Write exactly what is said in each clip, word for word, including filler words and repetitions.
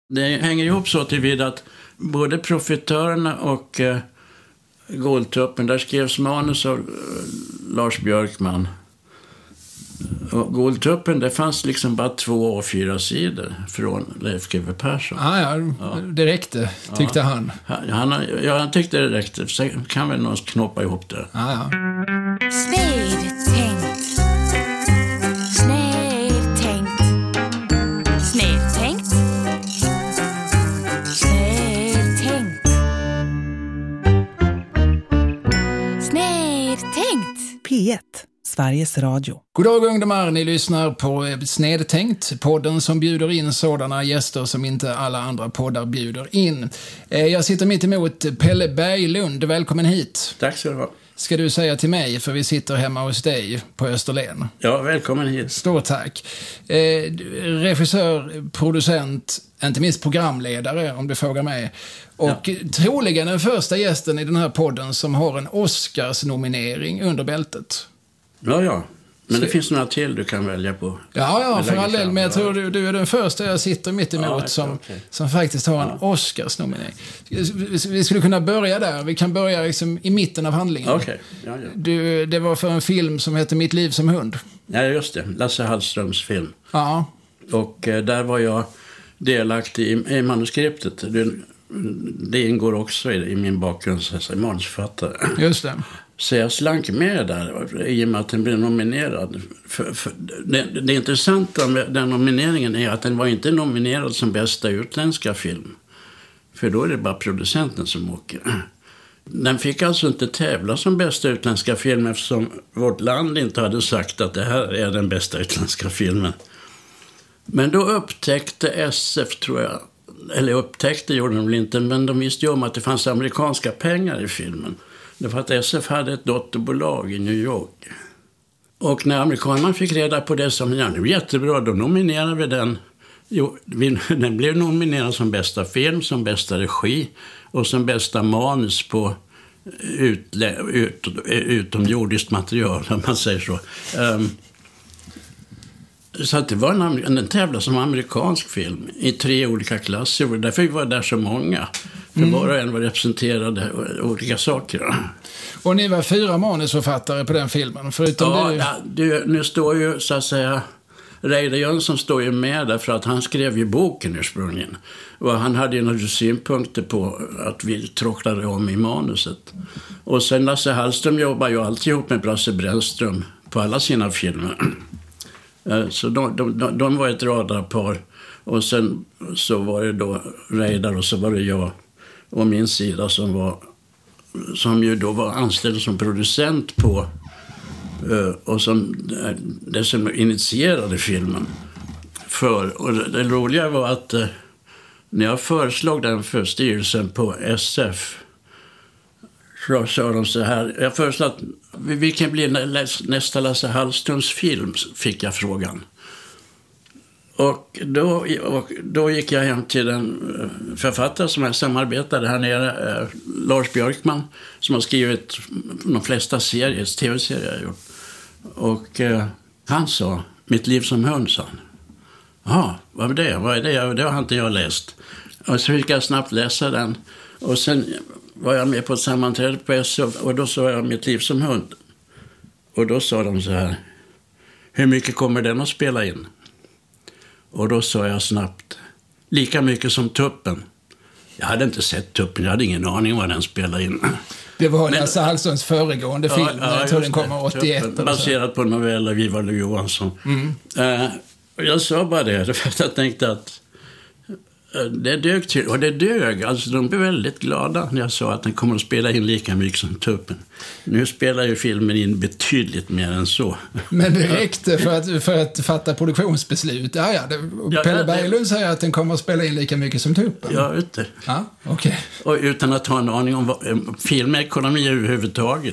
Det hänger ihop så tillvida att både Profitörerna och eh, Guldtuppen, där skrevs manus av eh, Lars Björkman. Och Guldtuppen, det fanns liksom bara två och fyra sidor från Leif G W Persson. Ah, ja, ja, det räckte, tyckte ja. han. Han, han. Ja, han tyckte det räckte. Sen kan väl någon knoppa ihop det. Ah, ja. Snedtänkt. Snedtänkt. Snedtänkt. Snedtänkt. Snedtänkt. P ett. Sveriges Radio. God dag ungdomar, ni lyssnar på Snedtänkt, podden som bjuder in sådana gäster som inte alla andra poddar bjuder in. Jag sitter mitt emot Pelle Berglund, välkommen hit. Tack ska du ha. Ska du säga till mig, för vi sitter hemma hos dig på Österlen. Ja, välkommen hit. Stort tack. Eh, regissör, producent, inte minst programledare om du frågar mig. Och ja. troligen den första gästen i den här podden som har en Oscars-nominering under bältet. Ja, ja. Men Så... det finns några till du kan välja på. Ja, ja, för all del. Men jag tror du, du är den första jag sitter mitt emot ja, som, okay. som faktiskt har en ja. Oscars-nominering. Vi skulle kunna börja där. Vi kan börja liksom i mitten av handlingen. Okay. Ja, ja. Du, det var för en film som heter Mitt liv som hund. Ja, just det. Lasse Hallströms film. Ja. Och eh, där var jag delaktig i, i manuskriptet. Det, det ingår också i, i min bakgrund som manusförfattare. Just det. Så jag slank med där i och med att den blev nominerad. För, för, det, det intressanta med den nomineringen är att den var inte nominerad som bästa utländska film. För då är det bara producenten som åker. Den fick alltså inte tävla som bästa utländska film eftersom vårt land inte hade sagt att det här är den bästa utländska filmen. Men då upptäckte S F, tror jag, eller upptäckte gjorde de väl inte, men de visste ju om att det fanns amerikanska pengar i filmen. Det var att S F hade ett dotterbolag i New York. Och när amerikanerna fick reda på det som, ja, det var jättebra, då nominerade vi den. Jo, vi, den blev nominerad som bästa film, som bästa regi och som bästa manus på utlä, ut, utomjordiskt material, om man säger så. Um, så att det var en, en tävla som amerikansk film i tre olika klasser. Därför var det där så många. För mm. var och en var representerade olika saker. Och ni var fyra manusförfattare på den filmen, förutom ja, du... Ja, du, nu står ju så att säga... Reidar Jönsson står ju med där för att han skrev ju boken ursprungligen. Och han hade ju några synpunkter på att vi tråcklade om i manuset. Och sen Lasse Hallström jobbar ju alltid ihop med Brasse Brännström på alla sina filmer. Så de, de, de var ett radarpar. Och sen så var det då Reidar och så var det jag och min sida som var som ju då var anställd som producent på och som det som initierade filmen för. Och det, det roliga var att när jag föreslog den för styrelsen på S F så sa de så här, jag föreslog att vilken blir nästa Lasse Hallströms film, fick jag frågan. Och då, och då gick jag hem till den författare som jag samarbetade här nere, eh, Lars Björkman, som har skrivit de flesta serier, tv-serier jag gjort. Och eh, han sa, Mitt liv som hund, sa han. Ja, vad är det? Vad är det? Det har inte jag läst. Och så fick jag snabbt läsa den. Och sen var jag med på ett sammanträde på S F och då sa jag Mitt liv som hund. Och då sa de så här, hur mycket kommer den att spela in? Och då sa jag snabbt, lika mycket som Tuppen. Jag hade inte sett Tuppen, jag hade ingen aning vad den spelade in. Det var Lasse Hallströms föregående film, ja, jag tror den kommer åttioett. Tuppen, baserat på en novell av Ivar Lo-Johansson. Mm. Uh, och jag sa bara det, för att jag tänkte att det dög till, och det dög. Alltså de blev väldigt glada när jag sa att den kommer att spela in lika mycket som Tuppen. Nu spelar ju filmen in betydligt mer än så. Men det räckte för att, för att fatta produktionsbeslut. Ja, ja, det, ja, Pelle Berglund säger att den kommer att spela in lika mycket som Tuppen. Ja, ute. Ja, okej. Okay. Och utan att ha en aning om vad, filmekonomi överhuvudtaget.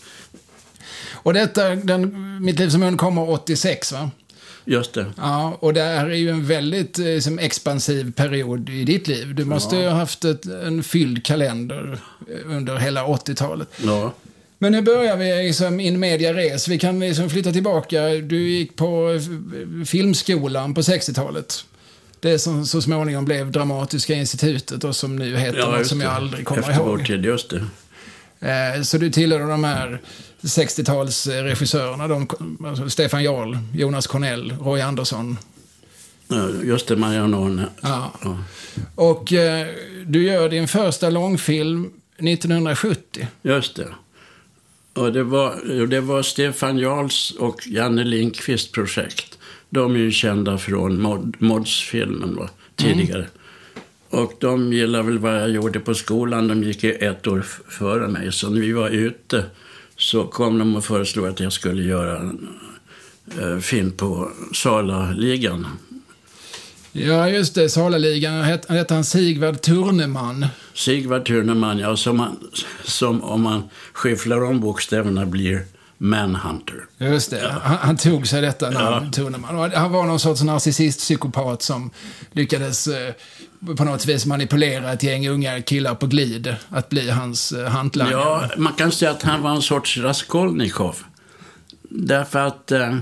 Och detta, den, Mitt liv som hund kommer åttiosex, va? Just det. Ja, och det här är ju en väldigt liksom, expansiv period i ditt liv. Du måste ja. ju ha haft ett, en fylld kalender under hela åttiotalet. Ja. Men nu börjar vi liksom in media res. Vi kan liksom flytta tillbaka. Du gick på filmskolan på sextiotalet. Det som så småningom blev Dramatiska institutet och som nu heter Ja, något just som jag det. aldrig kommer Efter vår ihåg. tid, just det. Eh, så du tillhör de här sextiotalsregissörerna, de, alltså Stefan Jarl, Jonas Cornell, Roy Andersson. Ja, just det, Marianne Orne. Ja. Ja. Och eh, du gör din första långfilm nittonhundrasjuttio. Just det. Och det var, det var Stefan Jarls och Janne Lindqvist projekt. De är ju kända från Mod, Mods-filmen va, tidigare. Mm. Och de gillade väl vad jag gjorde på skolan. De gick ett år f- före mig. Så när vi var ute så kom de och föreslog att jag skulle göra en eh, film på Salaligan. Ja, just det. Salaligan. Han hette, han hette han Sigvard Turneman. Sigvard Turneman, ja, som, man, som om man skifflar om bokstäverna blir Manhunter. Just det. Ja. Han, han tog sig detta namn, Ja. Turneman. Och han var någon sorts narcissist-psykopat som lyckades eh, på något vis manipulera ett gäng unga killar på glid att bli hans eh, hantlangare. Ja, man kan säga att han var en sorts Raskolnikov. Därför att eh,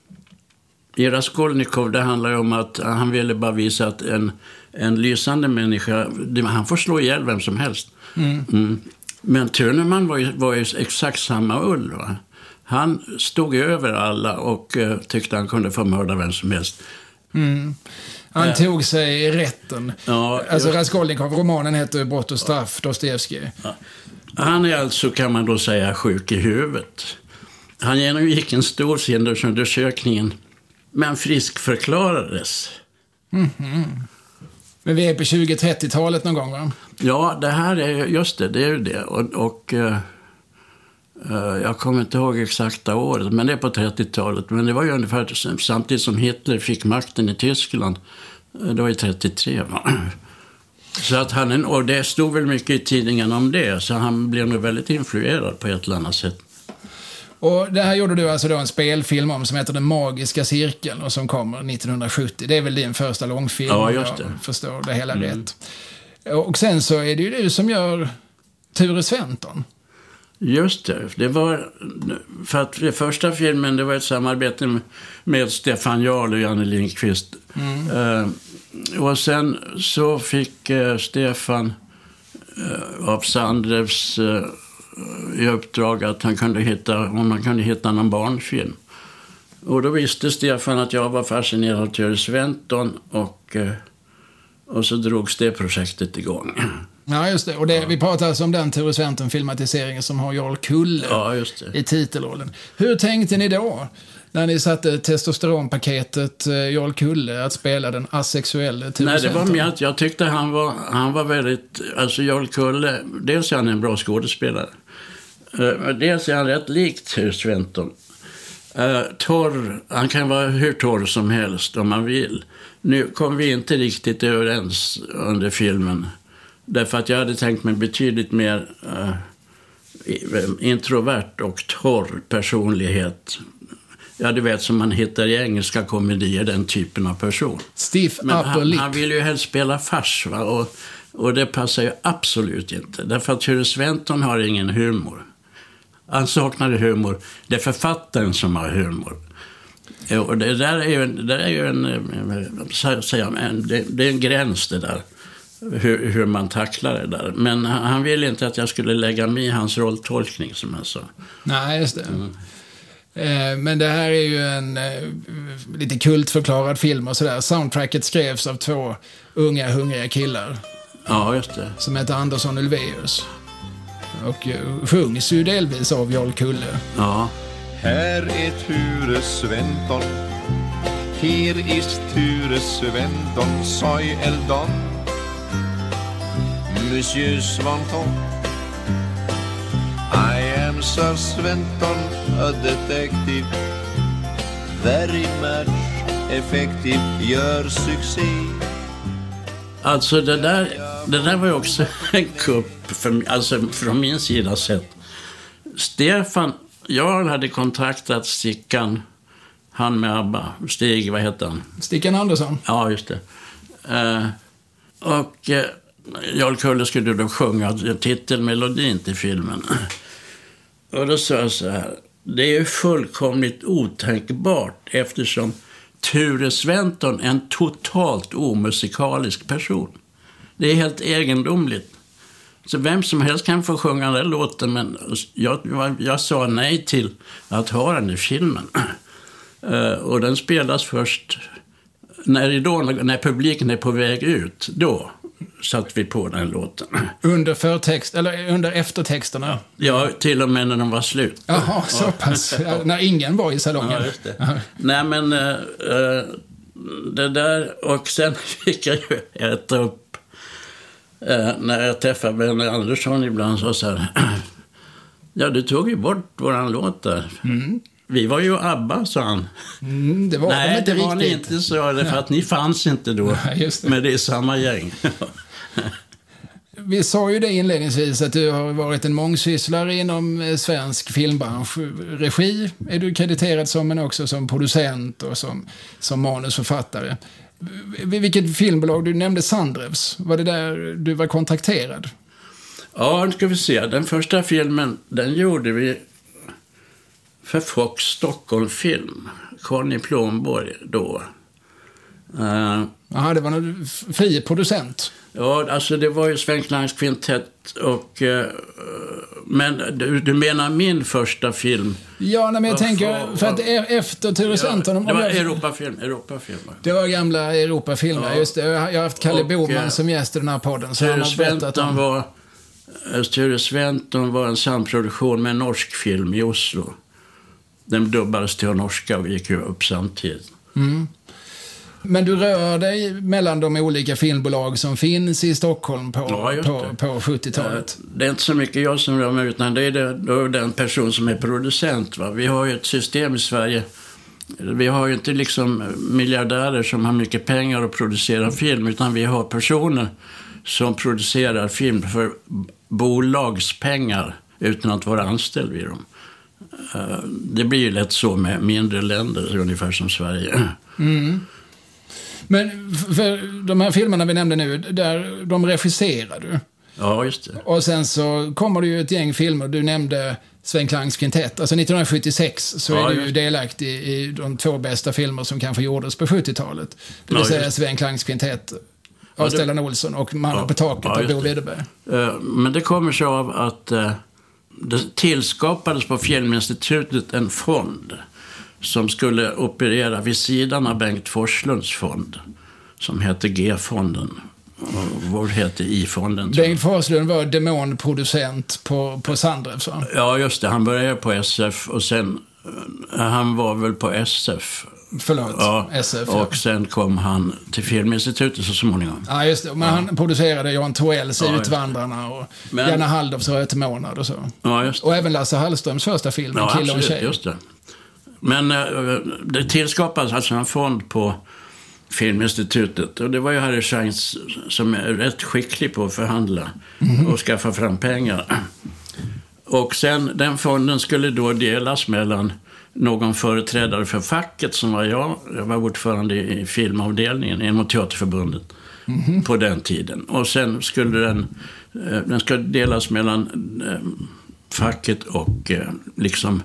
i Raskolnikov det handlar ju om att han ville bara visa att en, en lysande människa, han får slå ihjäl vem som helst. Mm. Mm. Men Turneman var ju, var ju exakt samma ull, va? Han stod över alla och uh, tyckte han kunde få mörda vem som helst. Mm. Han äh. tog sig i rätten. Ja, alltså just... Raskolnikov, romanen heter Brott och straff, Dostojevskij. Ja. Han är alltså, kan man då säga, sjuk i huvudet. Han genomgick en stor sinnesundersökning, men friskförklarades. Mm-hmm. Men vi är på tjugo-trettiotalet någon gång, va? Ja, det här är just det, det är ju det. Och, och uh, uh, jag kommer inte ihåg exakta året, men det är på trettiotalet. Men det var ju ungefär samtidigt som Hitler fick makten i Tyskland. Det var ju trettiotre, va? Så att han, och det stod väl mycket i tidningen om det, så han blev nog väldigt influerad på ett eller annat sätt. Och det här gjorde du alltså då en spelfilm om som heter Den magiska cirkeln och som kommer nittonhundrasjuttio. Det är väl din första långfilm, ja, just det. Jag förstår det hela mm. rätt. Och sen så är det ju du som gör Ture Sventon. Just det. Det var, för att den första filmen, det var ett samarbete med, med Stefan Jarl och Janne Lindqvist. Mm. Uh, och sen så fick uh, Stefan uh, av Sandrevs uh, i uppdrag att han kunde hitta, om man kunde hitta någon barnfilm. Och då visste Stefan att jag var fascinerad av Ture Sventon och, och så drogs det projektet igång. Ja, just det. Och det, ja. Vi pratar alltså om den Ture Sventon-filmatiseringen som har Jarl Kulle ja, just det. i titelrollen. Hur tänkte ni då? När ni satte testosteronpaketet Jarl Kulle att spela den asexuella Ture Nej, det Sventon? var mer att jag tyckte han var, han var väldigt, alltså Jarl Kulle, dels är han en bra skådespelare. Uh, dels är han rätt likt Ture Sventon. Uh, torr, han kan vara hur torr som helst om man vill. Nu kom vi inte riktigt överens under filmen. Därför att jag hade tänkt mig betydligt mer uh, introvert och torr personlighet. Ja, du vet som man hittar i engelska komedier, den typen av person. Stiff Men upper han, lip. han vill ju helst spela fars, va? Och, och det passar ju absolut inte. Därför att Ture Sventon har ingen humor. Han saknar humor. Det är författaren som har humor. Och det där är ju en, det är ju en, säga, en det, det är en gräns det där. Hur, hur man tacklar det där. Men han ville inte att jag skulle lägga mig i hans rolltolkning, som jag sa. Nej, just det. Mm. Eh, men det här är ju en eh, lite kultförklarad film och sådär. Soundtracket skrevs av två unga, hungriga killar. Ja, just det. Som heter Andersson Ulvaeus. Och uh, sjungs ju delvis av Jarl Kulle. Ja. Här är Ture Sventon. Här ist Ture Sventon, soy eldon. Monsieur Swanton. I am Sir Sventon, a detective. Very much effective, gör succé. Alltså det där, det där var ju också en kupp för, alltså från min sida sett. Stefan, jag hade kontaktat Stickan, han med ABBA, Stig, vad heter han? Stickan Andersson? Ja, just det. Uh, och uh, Jarl Kulle skulle då sjunga titelmelodin till filmen. Och då sa jag så här, det är ju fullkomligt otänkbart eftersom Ture Sventon en totalt omusikalisk person. Det är helt egendomligt. Så vem som helst kan få sjunga den låten, men jag, jag, jag sa nej till att ha den i filmen. Uh, och den spelas först när, idol, när publiken är på väg ut. Då satt vi på den låten. Under förtext, eller under eftertexterna? Ja, till och med när de var slut. Jaha, så pass. Ja, när ingen var i salongen. Ja, just det. Nej, men uh, uh, det där, och sen fick jag ju äta upp uh, när jag träffade Benny Andersson ibland, så så här, ja, du tog ju bort våran låt där. Mm. Vi var ju ABBA, sa han. Mm, det var Nej, inte det var riktigt. ni inte, så det, för att ni fanns inte då. Nej, just det. Men det är samma gäng. Vi sa ju det inledningsvis att du har varit en mångsysslare inom svensk filmbransch. Regi är du krediterad som, men också som producent och som, som manusförfattare. Vilket filmbolag? Du nämnde Sandrevs. Var det där du var kontrakterad? Ja, nu ska vi se. Den första filmen, den gjorde vi för Fox Stockholm Film. Conny Plomborg då. Uh, Jaha, det var en fri producent. Ja, alltså det var ju Sven Klangs kvintett och... Uh, men du, du menar min första film? Ja, nej, men jag Vad tänker, fan, för att efter Ture Sventon... Ja, det var jag, Europafilm, Europafilm. Det var gamla Europafilmer, ja. Just det. Jag har haft Kalle och, Boman som gäst i den här podden. Så Ture Sventon var, Ture Sventon var en samproduktion med en norsk film i Oslo. Den dubbades till norska och gick ju upp samtidigt. Mm. Men du rör dig mellan de olika filmbolag som finns i Stockholm på, ja, på, på sjuttiotalet. Det är inte så mycket jag som rör mig, utan det är det, då är den person som är producent. Va? Vi har ju ett system i Sverige. Vi har ju inte liksom miljardärer som har mycket pengar att producera film, utan vi har personer som producerar film för bolagspengar utan att vara anställd vid dem. Det blir ju lätt så med mindre länder, ungefär som Sverige. Mm. Men för de här filmerna vi nämnde nu, där de regisserar du. Ja, just det. Och sen så kommer det ju ett gäng filmer. Du nämnde Sven Klangs kvintett. Alltså nittonhundrasjuttiosex så ja, är du ju delaktig i de två bästa filmer som kanske gjordes på sjuttiotalet. Det vill ja, säga Sven Klangs kvintett av ja, Stellan Olsson och Mannen ja, på taket ja, av Bo Widerberg. Uh, men det kommer sig av att uh, det tillskapades på Filminstitutet en fond som skulle operera vid sidan av Bengt Forslunds fond, som heter G-fonden. Och vår heter I-fonden. Bengt Forslund var demonproducent på, på Sandrevs, va? Ja, just det. Han började på S F och sen... Han var väl på S F. Förlåt, ja, S F. Och ja. sen kom han till Filminstitutet så småningom. Ja, just det. Men ja. Han producerade Jan Troells ja, Utvandrarna och men... Janne Halldorfs Rötmånad och så. Ja, just det. Och även Lasse Hallströms första film, ja, Kille och tjej. Just det. Men äh, det tillskapades alltså en fond på Filminstitutet. Och det var ju Harry Scheins som är rätt skicklig på att förhandla mm. och skaffa fram pengar. Och sen den fonden skulle då delas mellan någon företrädare för facket som var jag. Jag var ordförande i filmavdelningen inom Teaterförbundet mm. på den tiden. Och sen skulle den, den ska delas mellan facket och liksom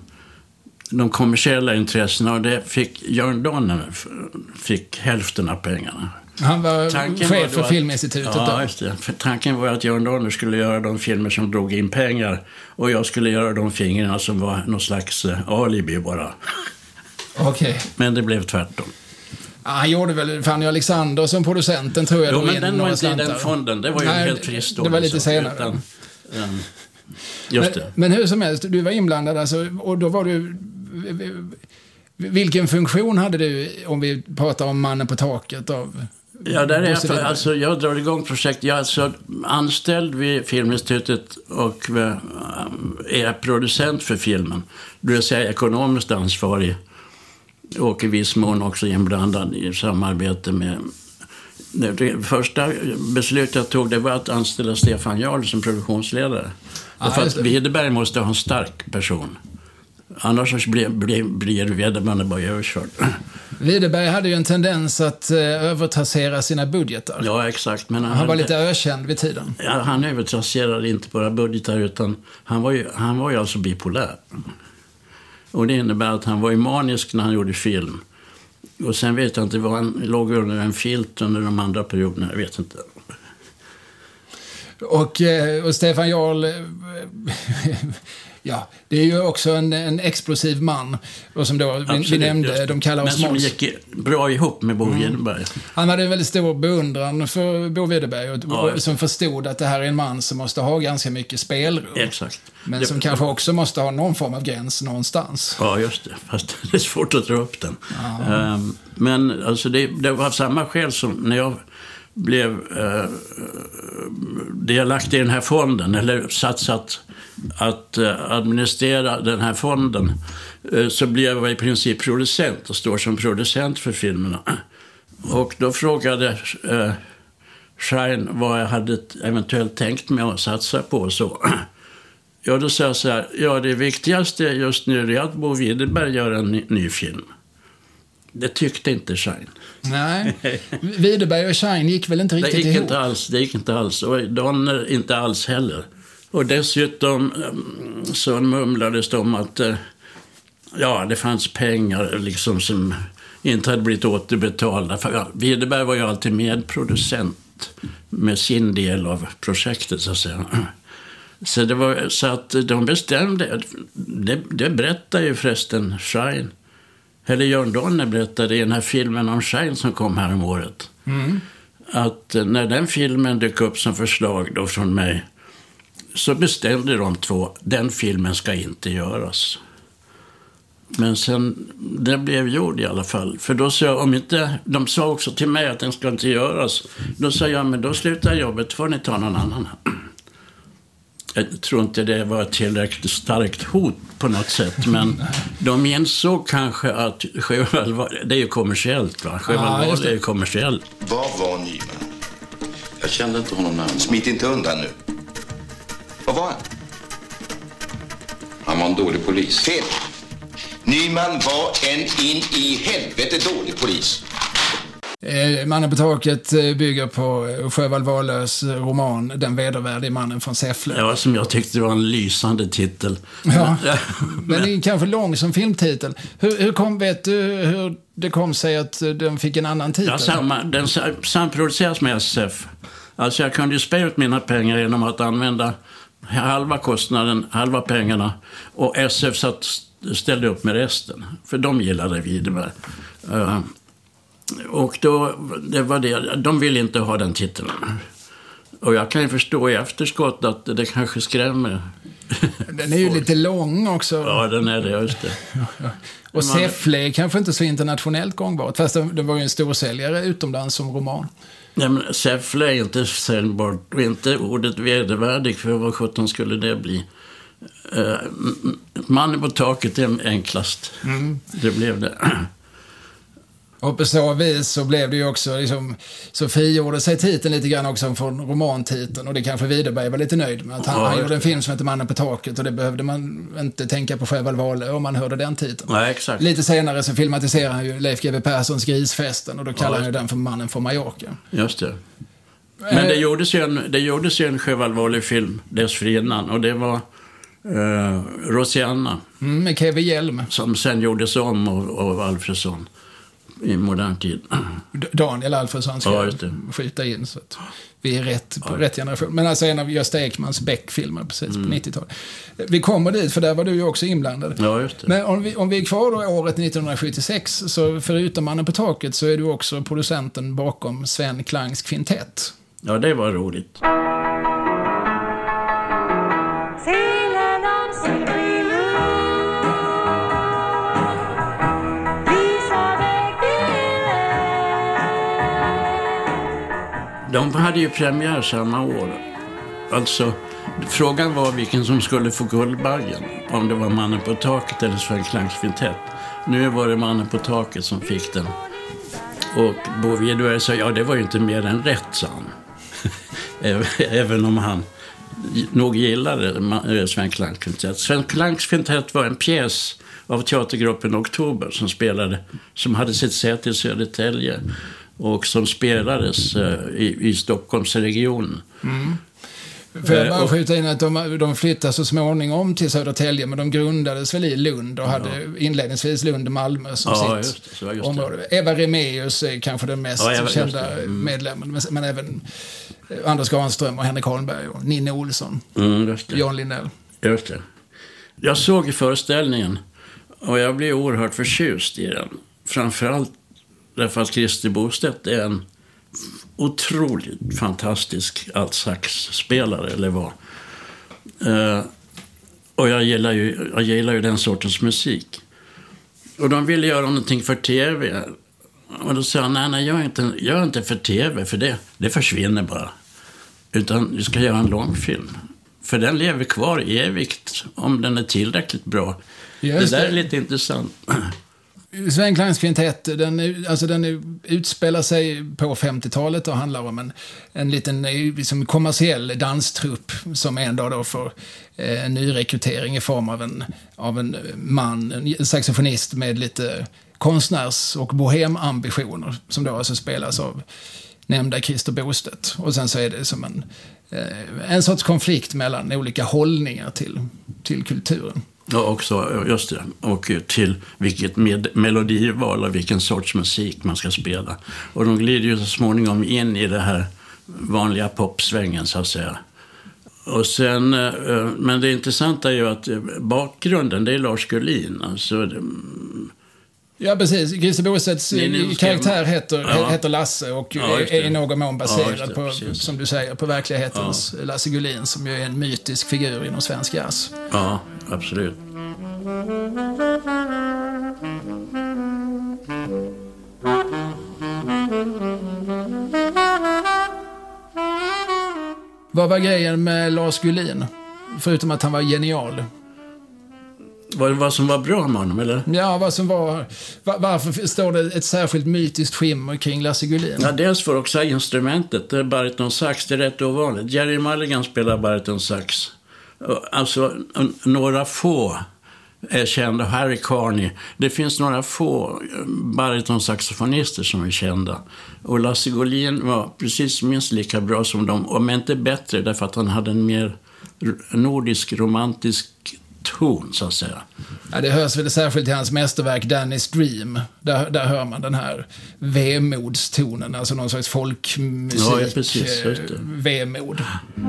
de kommersiella intressena, och det fick Jörn Donner fick hälften av pengarna. Han var tanken chef var för att, Filminstitutet ja, då. Just det. För tanken var att Jörn Donner skulle göra de filmer som drog in pengar och jag skulle göra de fingrarna som var någon slags alibi bara. Okej. Okay. Men det blev tvärtom. Ja, han gjorde väl Fanny Alexander som producenten, tror jag. Jo, men den var inte i den fonden. Det var ju Nej, helt fristående. Det var lite så, senare. Utan, um, just men, det. Men hur som helst, du var inblandad alltså, och då var du... Vilken funktion hade du, om vi pratar om Mannen på taket av... Ja, där är jag, alltså, jag drar igång projekt. Jag är alltså anställd vid Filminstitutet och är producent för filmen. Det vill säga ekonomiskt ansvarig och i viss mån också inblandad i samarbete med... Det första beslutet jag tog, det var att anställa Stefan Jarl som produktionsledare. Ah, för att Widerberg måste ha en stark person. Annars blir, blir, blir Widerberg bara överkörd. Widerberg hade ju en tendens att eh, övertrassera sina budgetar. Ja, exakt. Men han, han var hade, lite ökänd vid tiden. Ja, han övertrasserade inte bara budgetar, utan han var ju, han var ju alltså bipolär. Och det innebär att han var ju manisk när han gjorde film. Och sen vet jag inte, var han låg under en filt under de andra perioderna, jag vet inte. Och, och Stefan Jarl, ja, det är ju också en, en explosiv man. Och som då vi, vi nämnde, de kallar oss Men Måns. som gick bra ihop med Bo mm. Widerberg. Han hade en väldigt stor beundran för Bo Widerberg och, ja, och som förstod att det här är en man som måste ha ganska mycket spelrum. Exakt. Men det, som kanske också måste ha någon form av gräns någonstans. Ja, just det. Fast det är svårt att dra upp den. Um, men alltså det, det var samma skäl som när jag blev uh, delaktig i den här fonden, eller satsat att uh, administrera den här fonden, uh, så blev jag i princip producent och står som producent för filmerna. Och då frågade uh, Schein vad jag hade eventuellt tänkt mig att satsa på och så. Ja, då sa jag så här, ja, det viktigaste just nu är att Bo Widerberg gör en ny, ny film. Det tyckte inte Schein. Nej, Widerberg och Schein gick väl inte riktigt det gick ihop? Inte alls, det gick inte alls. Och Donner inte alls heller. Och dessutom så mumlades det om att ja, det fanns pengar liksom som inte hade blivit återbetalda. För ja, Widerberg var ju alltid medproducent med sin del av projektet, så att säga. Så, det var, så att de bestämde, det, det berättade ju förresten Schein. Eller Jörn Donner berättade i den här filmen om Schein som kom här om året. Mm. Att när den filmen dök upp som förslag då från mig, så bestämde de två, den filmen ska inte göras. Men sen, det blev gjord i alla fall. För då sa jag, om inte, de sa också till mig att den ska inte göras. Då sa jag, men då slutar jobbet, får ni ta någon annan. Jag tror inte det var ett tillräckligt starkt hot på något sätt, men de insåg kanske att Sjöwall var, det är ju kommersiellt, va? Sjöwall ja, är ju kommersiellt. Vad var Nyman? Jag kände inte honom närmare. Smit inte undan nu. Vad var han? Han var en dålig polis. Fel. Nyman var en in i helvete dålig polis. Eh, Mannen på taket bygger på Sjöwall Wahlöös roman Den vedervärdige mannen från Säffle. Ja, som jag tyckte var en lysande titel. Ja, men det är kanske lång som filmtitel. Hur, hur kom, vet du hur det kom sig att den fick en annan titel? Ja, samma, den samproduceras med S F. Alltså jag kunde ju spä ut mina pengar genom att använda halva kostnaden, halva pengarna, och S F satt, ställde upp med resten. För de gillade Widerberg. Uh, Och då, det var det, de ville inte ha den titeln. Och jag kan ju förstå i efterskott att det kanske skrämmer. Den är ju lite lång också. Ja, den är det, just det. Och Säffle är kanske inte så internationellt gångbart. Fast det var ju en storsäljare utomlands som roman. Nej, men Säffle är inte säljbart. Och inte ordet vedervärdig, för vad sjutton skulle det bli? Uh, Mannen på taket är enklast. Mm. Det blev det. Och på så vis så blev det ju också liksom, så frigjorde sig titeln lite grann också från romantiteln, och det kanske Widerberg var lite nöjd med att han, ja, han gjorde en film som heter Mannen på taket, och det behövde man inte tänka på Sjöwall Wahlöö om man hörde den titeln. Ja, exakt. Lite senare så filmatiserar han ju Leif G W Perssons Grisfesten, och då kallar ja, han ju den för Mannen från Mallorca. Just det. Men det gjordes ju en, det gjordes ju en Sjöwall Wahlöö-film dessförinnan, och det var uh, Rosianna. Mm, med K V Hjelm. Som sen gjordes om av, av Alfredsson i modern tid. Daniel Alfredsson ska ja, skjuta in, så att vi är rätt på ja. rätt generation. Men alltså en av Gösta Ekmans Beck-filmer precis mm. på nittiotalet. Vi kommer dit, för där var du ju också inblandad. Ja, just det. Men om vi, om vi är kvar då året nittonhundrasjuttiosex, så förutom Mannen på taket så är du också producenten bakom Sven Klangs kvintett. Ja, det var roligt. De hade ju premiär samma år. Alltså, frågan var vilken som skulle få Guldbaggen. Om det var Mannen på taket eller Sven Klangs kvintett. Nu var det Mannen på taket som fick den. Och Bo Widerberg sa, ja, det var ju inte mer än rätt, sa han. Även om han nog gillade Sven Klangs kvintett. Sven Klangs kvintett var en pjäs av teatergruppen Oktober som spelade, som hade sitt säte i Södertälje. Och som spelades uh, i, i Stockholmsregionen. Mm. Får jag bara skjuta in att de, de flyttade så småningom till Södertälje, men de grundades väl i Lund och hade ja. inledningsvis Lund och Malmö som ja, sitt just, just område. Eva Remeus är kanske den mest ja, kända mm. medlemmen, men, men även Anders Granström och Henrik Holmberg och Ninne Olsson, mm, Jan Lindell. Just det. Jag såg i föreställningen och jag blev oerhört förtjust i den. Framförallt därför att Christer Bostedt är en otroligt fantastisk altsaxspelare, eller vad. Uh, och jag gillar, ju, jag gillar ju den sortens musik. Och de ville göra någonting för tv. Och då sa han, nej, nej, gör inte, gör inte för tv, för det, det försvinner bara. Utan du ska göra en långfilm. För den lever kvar evigt om den är tillräckligt bra. Just det där det. är lite intressant. Sven Klangs kvintett, den, alltså den utspelar sig på femtiotalet och handlar om en, en liten liksom kommersiell danstrupp som en dag då får eh, en ny rekrytering i form av en, av en man, en saxofonist med lite konstnärs- och bohemambitioner som då alltså spelas av nämnda Christer Bostedt. Och sen så är det som en, eh, en sorts konflikt mellan olika hållningar till, till kulturen. Ja, också, just det. Och till vilket med, melodival och vilken sorts musik man ska spela. Och de glider ju så småningom in i det här vanliga popsvängen, så att säga. Och sen, men det intressanta är ju att bakgrunden, det är Lars Gullin. Alltså, det, ja, precis. Christer Bostedts karaktär heter, ja. heter Lasse och ja, är i någon mån baserad ja, det, på, precis. som du säger, på verklighetens ja. Lasse Gullin, som ju är en mytisk figur inom svensk jazz. Ja, absolut. Vad var grejen med Lars Gullin? Förutom att han var genial. Vad, vad som var bra med honom, eller? Ja, vad som var... Var, varför står det ett särskilt mytiskt skimmer kring Lasse Gullin? Ja, dels för också instrumentet. Det är baritonsax, det är rätt ovanligt. Jerry Mulligan spelar baritonsax. Alltså, några få är kända. Harry Carney. Det finns några få baritonsaxofonister som är kända. Och Lasse Gullin var precis minst lika bra som dem. Om inte bättre, därför att han hade en mer nordisk, romantisk ton, så att säga. Ja, det hörs väl särskilt i hans mästerverk Danny's Dream. Där, där hör man den här vemodstonen, alltså någon slags folkmusik. Ja, precis, just det. Vemod.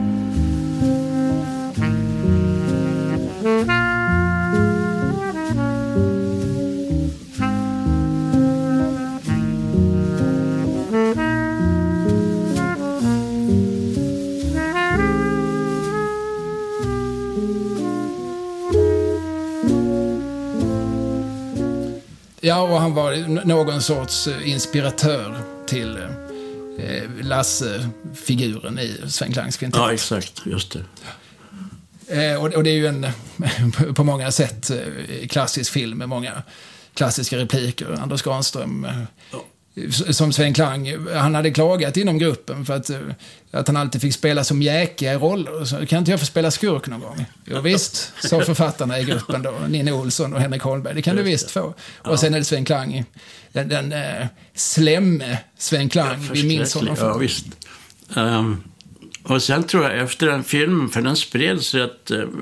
Ja, och han var någon sorts inspiratör till eh, Lasse-figuren i Sven Klangs kvintett. Ja, exakt. Just det. Eh, och, och det är ju en på många sätt eh, klassisk film med många klassiska repliker. Anders Granström, eh, ja. som Sven Klang, han hade klagat inom gruppen för att, att han alltid fick spela som jäkiga roller. Så kan inte jag få spela skurk någon gång? Jo visst, sa författarna i gruppen då, Ninne Olsson och Henrik Holmberg. Det kan du visst få. Och sen är det Sven Klang, den, den äh, slemme Sven Klang, ja, vi minns honom för. Ja, visst. Um, och sen tror jag efter den filmen, för den spreds rätt uh,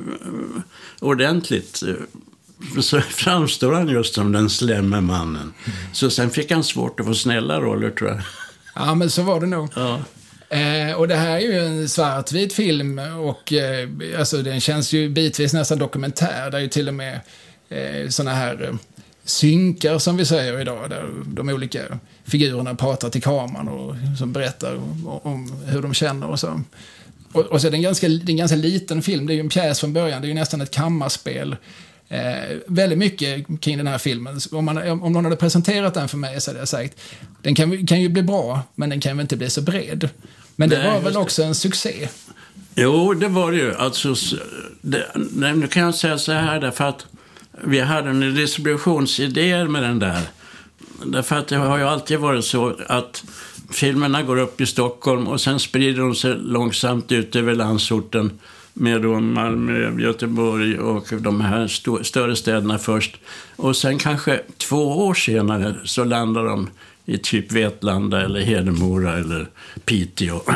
ordentligt, uh, så framstår han just som den slemme mannen. Mm. Så sen fick han svårt att få snälla roller, tror jag. Ja, men så var det nog. Ja. Eh, och det här är ju en svartvit film och eh, alltså, den känns ju bitvis nästan dokumentär. Det är ju till och med eh, såna här eh, synkar som vi säger idag, där de olika figurerna pratar till kameran och som berättar om, om hur de känner och så. Och, och så är det en ganska, det är en ganska liten film. Det är ju en pjäs från början. Det är ju nästan ett kammarspel. Eh, väldigt mycket kring den här filmen. Om, man, om någon hade presenterat den för mig så hade jag sagt, den kan, kan ju bli bra, men den kan väl inte bli så bred. Men det Nej, var väl också en succé? Jo, det var det ju. Alltså, det, nu kan jag säga så här, därför att vi hade en distributionsidé med den där. Därför att det har ju alltid varit så att filmerna går upp i Stockholm och sen sprider de sig långsamt ut över landsorten med då Malmö, Göteborg och de här st- större städerna först. Och sen kanske två år senare så landar de i typ Vetlanda eller Hedemora eller Piteå.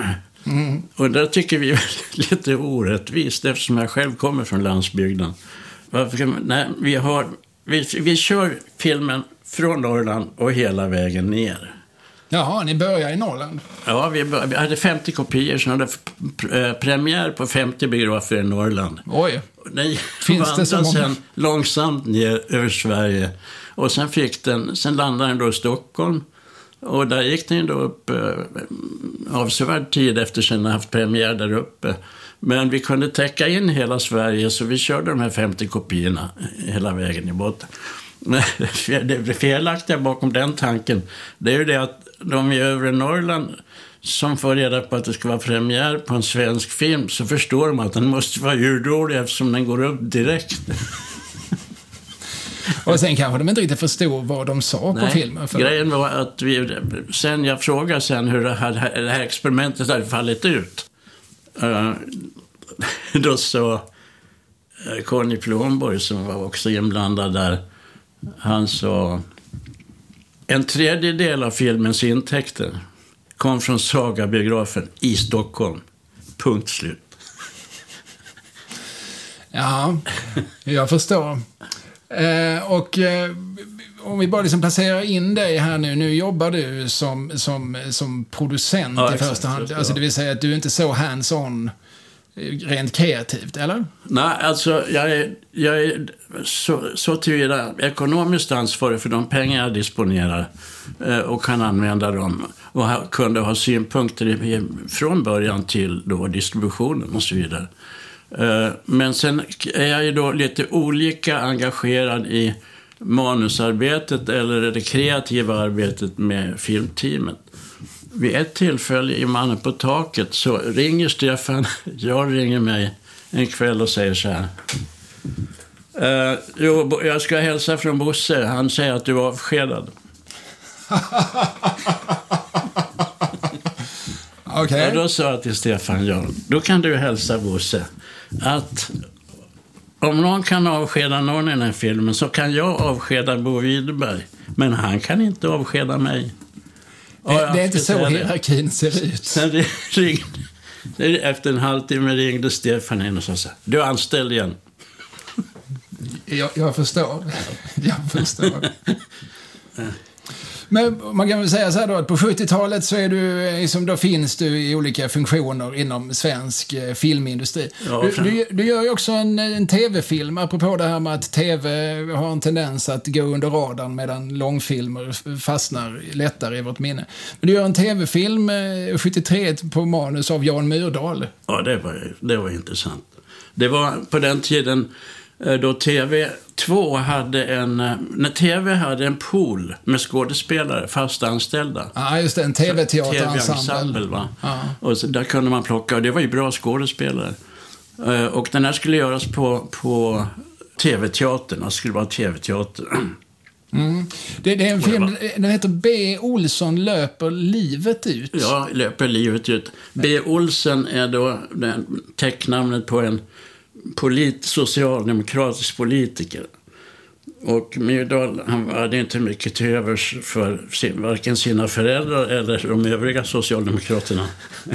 Mm. Och det tycker vi är lite orättvist eftersom jag själv kommer från landsbygden. Varför, nej, vi, har, vi, vi kör filmen från Norrland och hela vägen ner. Jaha, ni börjar i Norrland? Ja, vi, bör, vi hade femtio kopior så hade f- premiär på femtio biografer i Norrland. Oj. Den Finns det så många? Sen långsamt ner över Sverige. Och sen, fick den, sen landade den då i Stockholm. Och där gick den då upp eh, avsevärd tid efter sen haft premiär där uppe. Men vi kunde täcka in hela Sverige så vi körde de här femtio kopiorna hela vägen i botten. Det felaktiga bakom den tanken, det är ju det att de i övre Norrland som får reda på att det ska vara premiär på en svensk film så förstår de att den måste vara djurdålig eftersom den går upp direkt. Och sen kanske de inte riktigt förstod vad de sa Nej, på filmen. För grejen var att vi, sen jag frågade sen hur det här, det här experimentet hade fallit ut. Uh, då sa uh, Conny Plomborg som var också inblandad där, han sa en tredjedel av filmens intäkter kom från Saga-biografen i Stockholm. Punkt slut. Ja, jag förstår. Eh, och eh, om vi bara liksom placerar in dig här nu. Nu jobbar du som, som, som producent ja, i första hand. exakt, Alltså ja. det vill säga att du är inte så hands-on rent kreativt, eller? Nej, alltså jag är, jag är så, så tillvida ekonomiskt ansvarig för de pengar jag disponerar eh, och kan använda dem och ha, kunde ha synpunkter i, från början till då distributionen och så vidare. Eh, men sen är jag ju då lite olika engagerad i manusarbetet eller det kreativa arbetet med filmteamet. Vid ett tillfälle i Mannen på taket så ringer Stefan, jag ringer mig en kväll och säger så här. Uh, jo, jag ska hälsa från Bosse, han säger att du är avskedad. Okej. Okay. Och då sa jag till Stefan, ja, då kan du hälsa Bosse att om någon kan avskeda någon i den här filmen så kan jag avskeda Bo Widerberg, men han kan inte avskeda mig. Det, ja, det är inte så det. hierarkin ser ut. Sen ringde, efter en halvtimme ringde Stefan in och sa du är anställd igen. Jag, jag förstår. Jag förstår. Men man kan väl säga så här då att på sjuttiotalet så är du, liksom, då finns du i olika funktioner inom svensk eh, filmindustri. Ja, du, du, du gör ju också en, en tv-film, apropå det här med att tv har en tendens att gå under radarn medan långfilmer fastnar lättare i vårt minne. Men du gör en tv-film eh, sjuttiotre på manus av Jan Myrdal. Ja, det var, det var intressant. Det var på den tiden då T V två hade en, när T V hade en pool med skådespelare, fast anställda. Ja, just det, en tv-teaterensemble. T V-ensemble, va? Ja. Och så där kunde man plocka, och det var ju bra skådespelare. Och den här skulle göras på, på T V-teatern, det skulle vara T V-teater. Mm. Det, det är en film, den heter B. Olsson löper livet ut. Ja, löper livet ut. B. Olsson är då den tecknamnet på en polit, socialdemokratisk politiker. Och Myrdal, han hade inte mycket till övers för sin, varken sina föräldrar eller de övriga socialdemokraterna.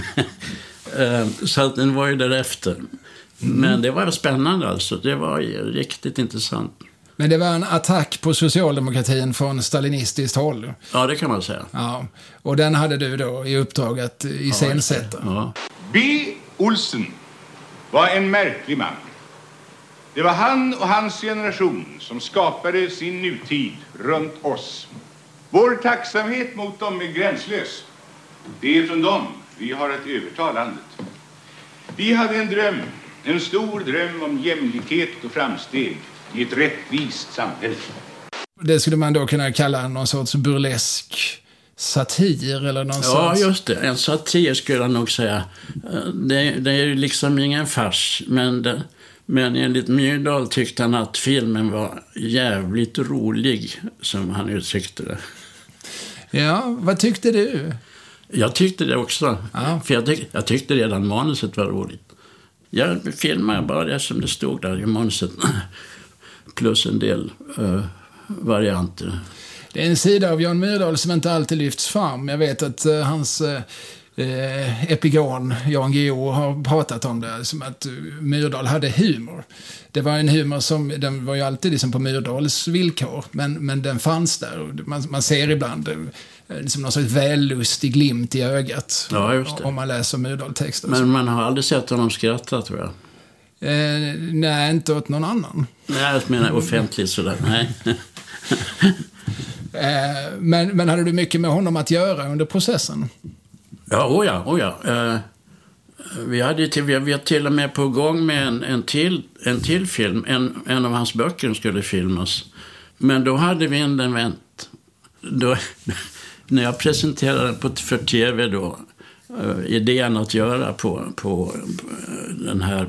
Så att den var ju därefter. Mm. Men det var spännande alltså. Det var riktigt intressant. Men det var en attack på socialdemokratin från stalinistiskt håll. Ja, det kan man säga. Ja. Och den hade du då i uppdrag att iscensätta. Ja. B. Olsen var en märklig man. Det var han och hans generation som skapade sin nutid runt oss. Vår tacksamhet mot dem är gränslös. Det är från dem vi har att överta landet. Vi hade en dröm, en stor dröm om jämlikhet och framsteg i ett rättvist samhälle. Det skulle man då kunna kalla någon sorts burlesk satir eller någon Ja, sorts... just det. En satir skulle jag nog säga. Det, det är ju liksom ingen fars, men, det, men enligt Myrdal tyckte han att filmen var jävligt rolig, som han uttryckte det. Ja, vad tyckte du? Jag tyckte det också. Ja. För jag, tyck, jag tyckte redan manuset var roligt. Jag filmade bara det som det stod där i manuset. Plus en del uh, varianter. Det är en sida av Jan Myrdal som inte alltid lyfts fram. Jag vet att uh, hans uh, eh, Epigon, Jan Guillou, har pratat om det, som att Myrdal hade humor. Det var en humor som, den var ju alltid liksom på Myrdals villkor, men, men den fanns där. Man, man ser ibland liksom någon sorts vällustig glimt i ögat, ja, just det, om man läser Myrdal-texter. Men man har aldrig sett honom skratta, tror jag. Eh, nej, inte åt någon annan. Nej, jag menar offentligt sådär, nej. eh, men, men hade du mycket med honom att göra under processen? Ja, oh ja, oh ja. Eh, vi hade till, vi var till och med på gång med en, en, till, en till film. En, en av hans böcker skulle filmas. Men då hade vi en event. Då, när jag presenterade den på, för tv då, uh, idén att göra på, på uh, den här,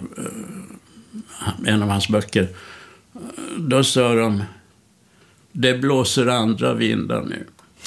uh, en av hans böcker, uh, då sa de, det blåser andra vindar nu.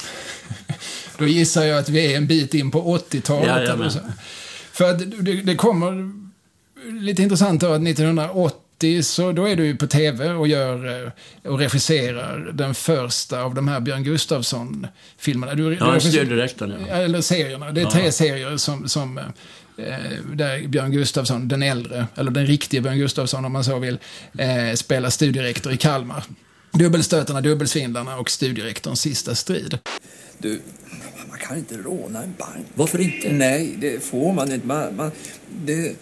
Då gissar jag att vi är en bit in på åttiotalet. Ja, eller så. För att det, det kommer lite intressant då att nittonhundraåttio så då är du ju på tv och gör och regisserar den första av de här Björn Gustafsson-filmerna. Du, ja, du styrdirektorn, ja. Eller serierna. Det är tre ja. serier som, som eh, där Björn Gustafsson, den äldre, eller den riktiga Björn Gustafsson om man så vill, eh, spelar studierektor i Kalmar. Dubbelstötarna, dubbelsvindlarna och studierektorns sista strid. Du, man kan inte råna en bank. Varför inte? Nej, det får man inte. Man, man, det,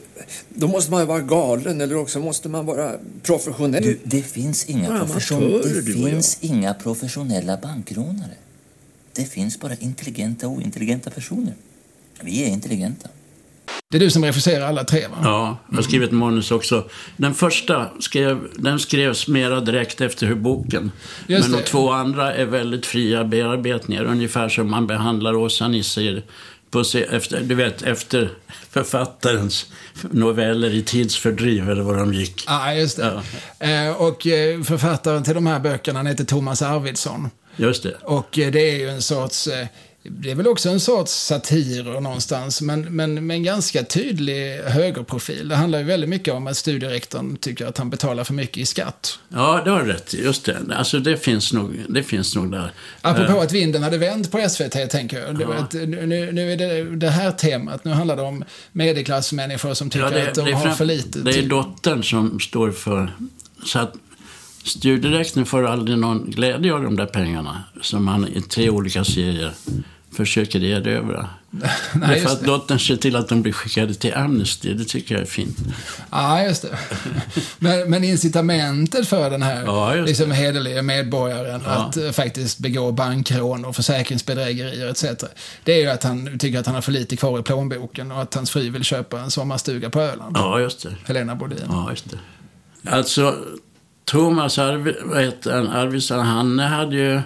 då måste man ju vara galen eller också måste man vara professionell. Du, det finns inga, ja, profession- det du finns inga professionella bankrånare. Det finns bara intelligenta och ointelligenta personer. Vi är intelligenta. Det är du som regisserar alla tre, va? Ja, jag har skrivit manus också. Den första skrev, den skrevs mera direkt efter hur boken. Just men det. De två andra är väldigt fria bearbetningar. Ungefär som man behandlar Åsa Nisse på se, efter, du vet, efter författarens noveller i tidsfördriv eller vad de gick. Ja, just det. Ja. Eh, och författaren till de här böckerna heter Thomas Arvidsson. Just det. Och det är ju en sorts... Eh, Det är väl också en sorts satir någonstans, men, men med en ganska tydlig högerprofil. Det handlar ju väldigt mycket om att studierektorn tycker att han betalar för mycket i skatt. Ja, det har rätt. Just det. Alltså det finns nog, det finns nog där. Apropå uh, att vinden hade vänt på S V T, tänker jag. Ja. Att, nu, nu är det det här temat. Nu handlar det om medelklassmänniskor som tycker ja, det, att de har fram, för lite. Det är dottern som står för... Så att studierektorn får aldrig någon glädje av de där pengarna som man i tre olika serier försöker erövra. Nej, för att dottern ser till att de blir skickade till Amnesty, det tycker jag är fint. Ja, just det. Men, men incitamentet för den här ja, liksom hederliga medborgaren ja. att uh, faktiskt begå bankrån och försäkringsbedrägerier et cetera. Det är ju att han tycker att han har för lite kvar i plånboken och att hans fru vill köpa en sommarstuga på Öland. Ja, just det. Helena Bodin. Ja, just det. Alltså, Thomas Arvidsson, han hade ju...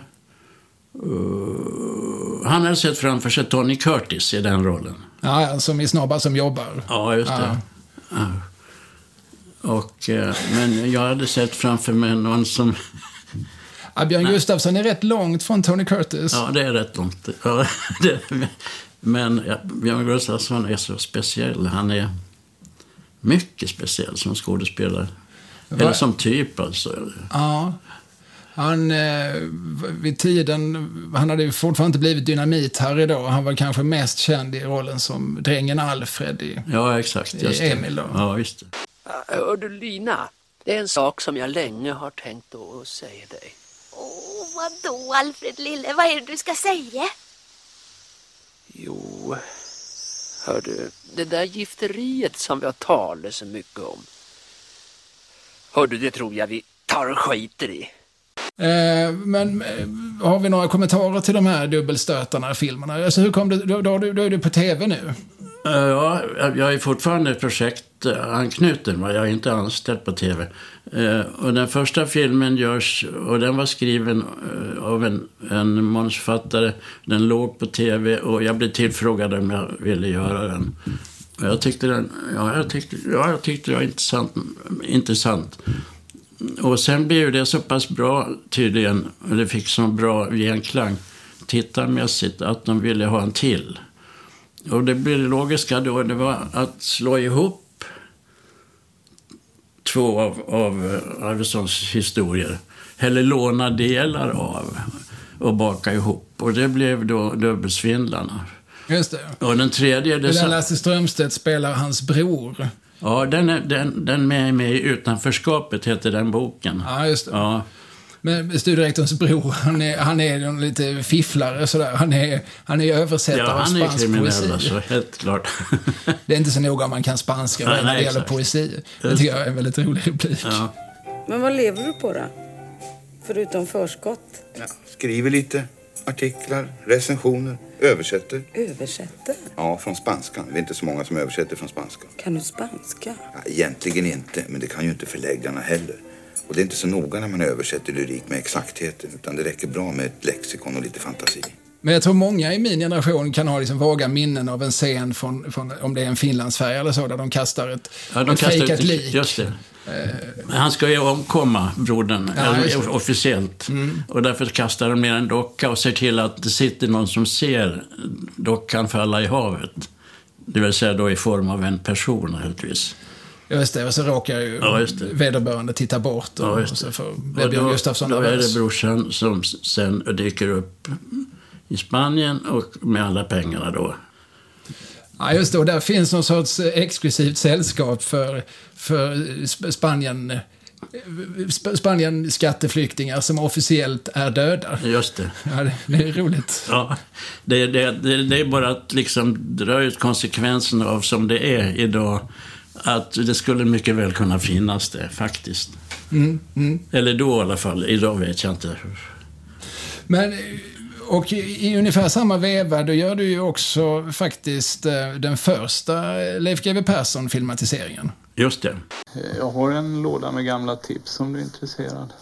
Uh, han hade sett framför sig Tony Curtis i den rollen. Ja, som i Snabbar som jobbar. Ja, just det. Ja. Ja. Och, uh, men jag hade sett framför mig någon som... Ja, Björn Nej. Gustafsson är rätt långt från Tony Curtis. Ja, det är rätt långt. Ja, det, men ja, Björn Gustafsson är så speciell. Han är mycket speciell som skådespelare. Va? Eller som typ, alltså. Ja. Han, eh, vid tiden, han hade ju fortfarande inte blivit dynamit här idag. Han var kanske mest känd i rollen som drängen Alfred i, ja, exakt, just i Emil då. Ja, just det. Hör du, Lina, det är en sak som jag länge har tänkt att säga dig. Åh, oh, vadå, Alfred lille? Vad är det du ska säga? Jo, hör du, det där gifteriet som vi har talat så mycket om. Hör du, det tror jag vi tar och skiter i. Eh, men eh, har vi några kommentarer till de här dubbelstötarna filmerna? Alltså hur kom det, då, då, då är du på tv nu? Uh, ja, jag är fortfarande projektanknuten, jag är inte anställd på tv. Uh, och den första filmen görs, och den var skriven uh, av en, en manusförfattare. Den låg på tv och jag blev tillfrågad om jag ville göra den. Och jag tyckte den, ja, jag tyckte, ja, jag tyckte det var intressant. intressant. Och sen blev det så pass bra tydligen, och det fick så bra genklang tittarmässigt att de ville ha en till. Och det blev det logiska då, det var att slå ihop två av, av Arvidssons historier. Eller låna delar av och baka ihop. Och det blev då Dubbelsvindlarna. Just det. Och den tredje... Det där Lasse Strömstedt spelar hans bror. Ja, den är den, den med, med i Utanförskapet heter den boken. Ja, just det. Ja. Men studierektorns bror, han är, han är en lite fifflare sådär. Han är, han är översättare ja, av spansk poesi. Ja, han är kriminell alltså, helt klart. Det är inte så noga om man kan spanska nej, när det gäller poesi. Det tycker jag är en väldigt rolig replik. Ja. Men vad lever du på då? Förutom förskott? Ja, skriver lite, artiklar, recensioner, översätter. Översätter? Ja, från spanskan. Det är inte så många som översätter från spanska. Kan du spanska? Ja, egentligen inte, men det kan ju inte förläggarna heller. Och det är inte så noga när man översätter lyrik med exaktheten, utan det räcker bra med ett lexikon och lite fantasi. Men jag tror många i min generation kan ha liksom vaga minnen av en scen från, från om det är en Finlandsfärja eller så, där de kastar ett, ja, de ett kastar fejkat ett, lik. Just det. Men han ska ju omkomma, brodern, ja, officiellt. Mm. Och därför kastar de ner en docka och ser till att det sitter någon som ser dockan falla i havet. Det vill säga då i form av en person, naturligtvis. Just det, och så råkar ju ja, vederbörande titta bort. Och, ja, och så får och Björn Gustafsson då, då är det brorsan som sen dyker upp i Spanien och med alla pengarna då. Ja, just det. Och där finns någon sorts exklusivt sällskap för, för Spanien, Spanien skatteflyktingar som officiellt är döda. Just det. Ja, det är roligt. Ja, det, det, det, det är bara att liksom dra ut konsekvenserna av som det är idag. Att det skulle mycket väl kunna finnas det, faktiskt. Mm, mm. Eller då i alla fall. Idag vet jag inte. Men... Och i ungefär samma veva, då gör du ju också faktiskt den första Leif G W Persson-filmatiseringen. Just det. Jag har en låda med gamla tips om du är intresserad.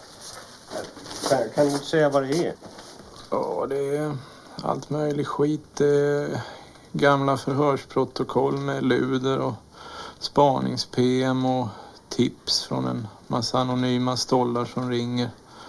Kan du inte säga vad det är? Ja, det är allt möjligt skit. Gamla förhörsprotokoll med luder och spanings-P M och tips från en massa anonyma stollar som ringer.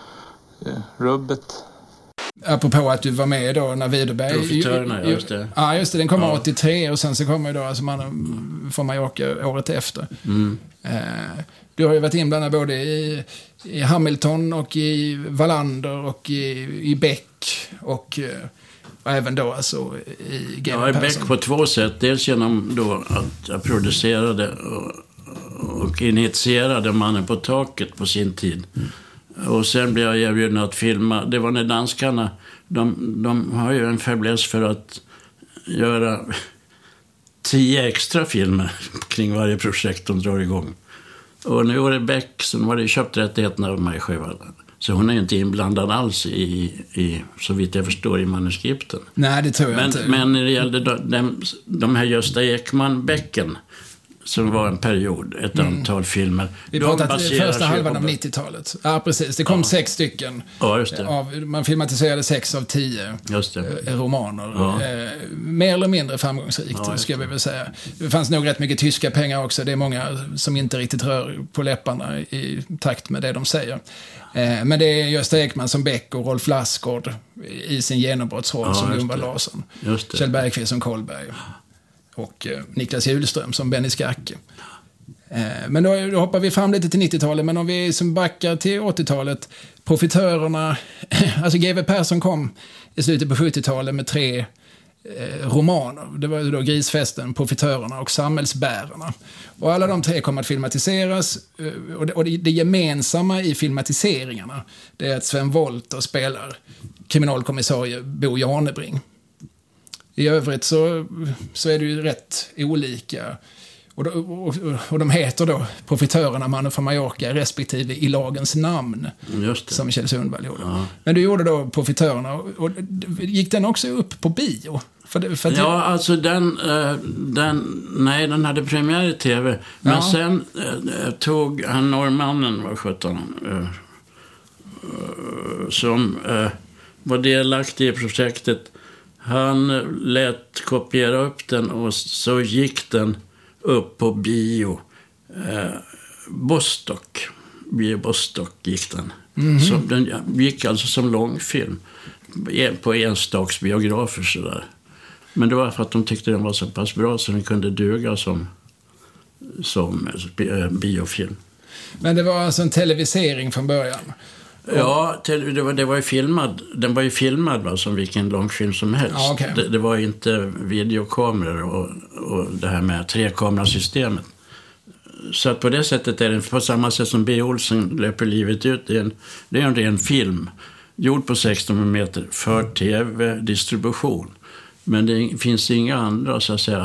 Rubbet. Apropå att du var med då när Widerberg... Profitörerna, just det. Ja, just det. Den kommer ja. åttiotre och sen så kommer ju då alltså man får Mallorca året efter. Mm. Eh, du har ju varit inblandad både i, i Hamilton och i Wallander och i, i Beck och, och även då alltså i G W Ja, i Beck på två sätt. Dels genom då att jag producerade och, och initierade Mannen på taket på sin tid. Mm. Och sen blev jag erbjuden att filma. Det var när danskarna, de, de har ju en fäbless för att göra tio extra filmer kring varje projekt de drar igång. Och nu var det Beck som hade köpt rättigheterna av mig själv. Så hon är ju inte inblandad alls i, i, så vitt jag förstår, i manuskripten. Nej, det tror jag men, inte. Men när det gällde de, de här Gösta Ekman-Bäcken, som var en period, ett mm. antal filmer. Vi pratade första halvan av nittiotalet. Ja, precis. Det kom ja. sex stycken. Ja, just det. Av, man filmatiserade sex av tio just det. romaner. Ja. Eh, mer eller mindre framgångsrikt, ja, ska vi väl säga. Det fanns nog rätt mycket tyska pengar också. Det är många som inte riktigt rör på läpparna i takt med det de säger. Eh, men det är Gösta Ekman som Beck och Rolf Lassgård i sin genombrottsroll ja, som Gunvald Larsson. Kjell Bergqvist som Karlberg. Och eh, Niklas Hjulström som Benny Skacke. Eh, men då, då hoppar vi fram lite till nittiotalet. Men om vi som backar till åttiotalet. Profitörerna. Alltså G W Persson kom i slutet på sjuttiotalet med tre eh, romaner. Det var då Grisfesten, Profitörerna och Samhällsbärarna. Och alla de tre kommer att filmatiseras. Eh, och det, och det, det gemensamma i filmatiseringarna, det är att Sven Wollter spelar kriminalkommissarie Bo Janebring. I övrigt så, så är det ju rätt olika. Och, då, och, och de heter då Profitörerna, Mannen från Mallorca, respektive I lagens namn. Just det. Som Kjell Sundvall gjorde. Ja. Men du gjorde då Profitörerna. Och, och gick den också upp på bio? För det, för ja, det... alltså den, den... Nej, den hade premiär i tv. Men ja. sen äh, tog han norrmannen, var sjutton, äh, som äh, var delaktig i projektet. Han lät kopiera upp den och så gick den upp på bio. Eh, Bostock. Bio Bostock gick den. Mm-hmm. Så den gick alltså som långfilm. På enstaks biografer sådär. Men det var för att de tyckte den var så pass bra så den kunde duga som, som biofilm. Men det var alltså en televisering från början. Ja, till, det, var, det var ju filmad, den var ju filmad va, som vilken långfilm som helst. Ja, okay. det, det var inte videokameror och, och det här med trekamerasystemet. Så att på det sättet är det på samma sätt som B. Olsen löper livet ut. Det är en, det är en ren film gjord på sexton millimeter för tv-distribution. Men det finns inga andra så att säga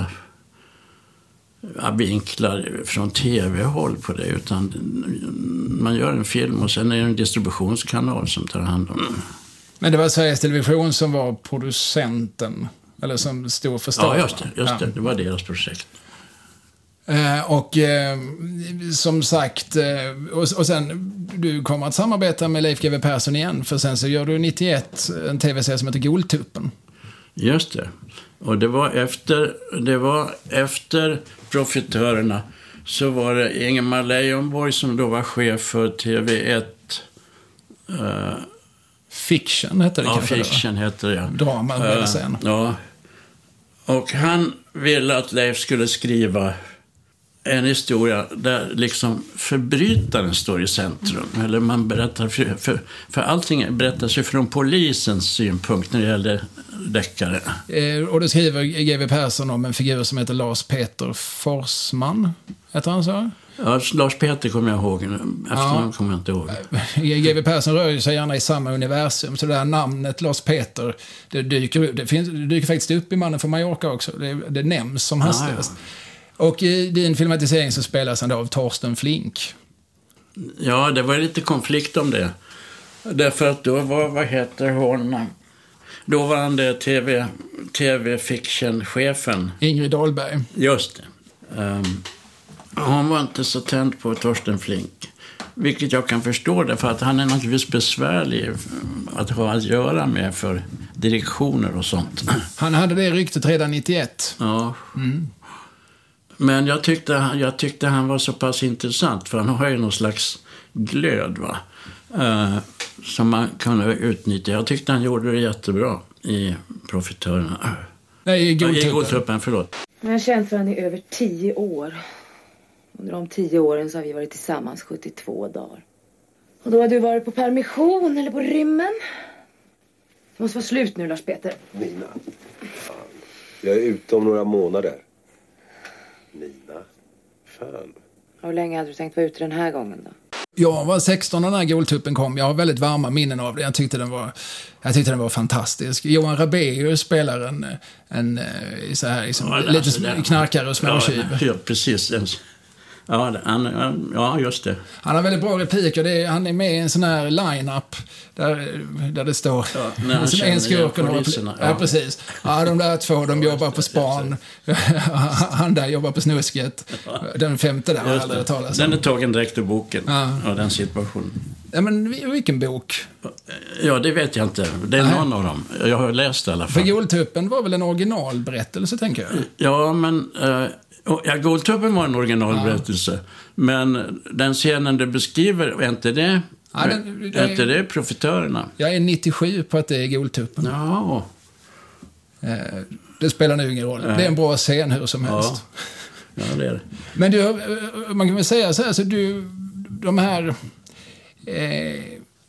vinklar från tv-håll på det, utan man gör en film och sen är det en distributionskanal som tar hand om det. Men det var Sveriges Television som var producenten, eller som stod för starten? Ja, just det. Just det. Ja. Det var deras projekt. Eh, och eh, som sagt, eh, och, och sen du kommer att samarbeta med Leif G W Persson igen, för sen så gör du nittioett en tv-serie som heter Goltuppen. Just det. Och det var efter, det var efter Profitörerna så var det Ingemar Leijonborg som då var chef för T V ett. Uh, Fiction hette det ja, kanske. Ja, Fiction hette det, ja. Drama med uh, sen. Ja. Och han ville att Leif skulle skriva en historia där liksom förbrytaren står i centrum. Eller man berättar, för, för, för allting berättas ju från polisens synpunkt när det gäller deckare. Eh, och då skriver G W Persson om en figur som heter Lars Peter Forsman. Heter han så? Ja, Lars Peter kommer jag ihåg. Efter ja. kommer jag inte ihåg. G W Persson rör sig gärna i samma universum. Så det här namnet Lars Peter, det dyker, det finns, det dyker faktiskt upp i Mannen från Mallorca också. Det, det nämns som hastigast. Ja, ja. Och i din filmatisering så spelas han då av Torsten Flink. Ja, det var lite konflikt om det. Därför att då var, vad heter hon? Då var han det TV, T V-fiction-chefen. Ingrid Dahlberg. Just det. Um, hon var inte så tänd på Torsten Flink. Vilket jag kan förstå det, för att han är naturligtvis besvärlig att ha att göra med för direktioner och sånt. Han hade det ryktet redan nittioett. Ja. Mm. Men jag tyckte, jag tyckte han var så pass intressant, för han har ju någon slags glöd va? Uh, som man kunde utnyttja. Jag tyckte han gjorde det jättebra i Profitörerna. Nej, i Goltuppen. I Goltuppen, förlåt. Jag har känt varandra i över tio år. Under de tio åren så har vi varit tillsammans sjuttiotvå dagar. Och då har du varit på permission eller på rymmen. Det måste vara slut nu, Lars Peter. Nina, fan. Jag är ute om några månader. Nina, fan. Hur länge hade du tänkt vara ute den här gången då? Jag var sexton när den här Goltuppen kom. Jag har väldigt varma minnen av det. Jag tyckte den var, jag tyckte den var fantastisk. Johan Rabaeus spelar en, en så här, liksom, ja, lite alltså, knarkare och småtjuv. Ja, ja, precis. Ja, han, ja, just det. Han har väldigt bra repliker. Det är, han är med i en sån här line-up där, där det står ja, när en skurk och några poliserna. Ja. ja, precis. Ja, de där två, de jobbar på span. Han där jobbar på snusket. Den femte där har jag aldrig talat om. Den är tagen direkt ur boken. Ja. Ja, den situationen. Ja, men vilken bok? Ja, det vet jag inte. Det är Nej. någon av dem. Jag har läst i alla fall. För Goltuppen var väl en originalberättelse, tänker jag. Ja, men... Uh, Ja, Goltuppen var en originalberättelse. Ja. Men den scenen du beskriver, är inte det, ja, den, det är inte det Profitörerna? Jag är nittiosju på att det är Goltuppen. Ja. Eh, det spelar nu ingen roll. Nej. Det är en bra scen hur som helst. Ja, ja det är det. Men du, man kan väl säga så här, så du, de här... Eh,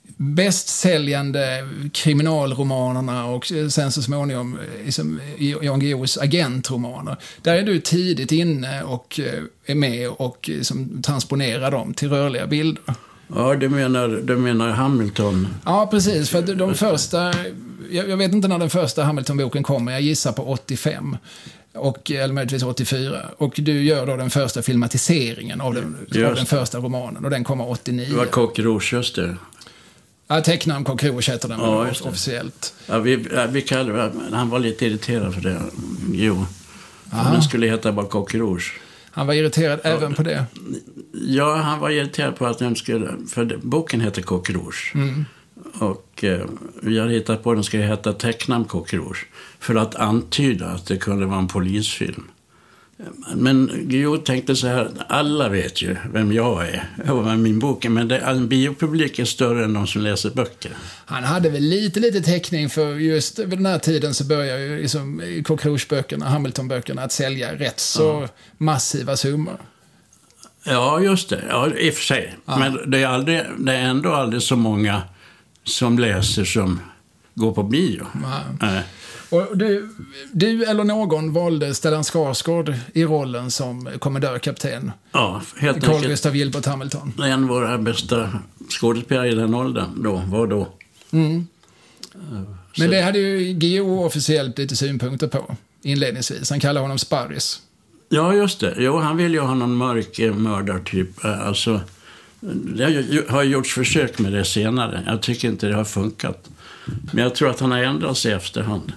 bästsäljande kriminalromanerna och sen så småningom liksom, Jan Guillous agentromaner. Där är du tidigt inne och är med och liksom, transponerar dem till rörliga bilder. Ja, du menar, du menar Hamilton? Ja, precis. För de första... Jag, jag vet inte när den första Hamilton-boken kommer. Jag gissar på åttiofem. Och, eller möjligtvis åttiofyra. Och du gör då den första filmatiseringen av den, av den första romanen. Och den kommer åttionio. Det var Coq Rouge, just det. Ja, tecknaren Coq Rouge heter den ja, officiellt. Ja, vi, vi kallar, han var lite irriterad för det. Jo, den skulle heta bara Coq Rouge. Han var irriterad ja, även på det? Ja, han var irriterad på att den skulle... För boken heter Coq Rouge. Mm. Och eh, vi har hittat på att den skulle heta Tecknam Coq Rouge. För att antyda att det kunde vara en polisfilm. Men Guillou tänkte så här, alla vet ju vem jag är och vem min bok är, men det, en biopublik är större än de som läser böcker. Han hade väl lite, lite täckning för just vid den här tiden så börjar ju liksom, i Coq Rouge-böckerna, Hamilton-böckerna att sälja rätt så ja. massiva summor. Ja, just det. Ja, i och för sig. Ja. Men det är, aldrig, det är ändå aldrig så många som läser som går på bio. Nej. Och du, du eller någon valde Stellan Skarsgård i rollen som kommendörkapten. Ja, helt Carl enkelt. Gustav Gilbert Hamilton. En av våra bästa skådespelare i den åldern då, var då. Mm. Men det hade ju Geo officiellt lite synpunkter på inledningsvis. Han kallar honom Sparris. Ja, just det. Jo, han vill ju ha någon mörk mördartyp. Alltså, det har gjorts försök med det senare. Jag tycker inte det har funkat. Men jag tror att han har ändrat sig efterhand.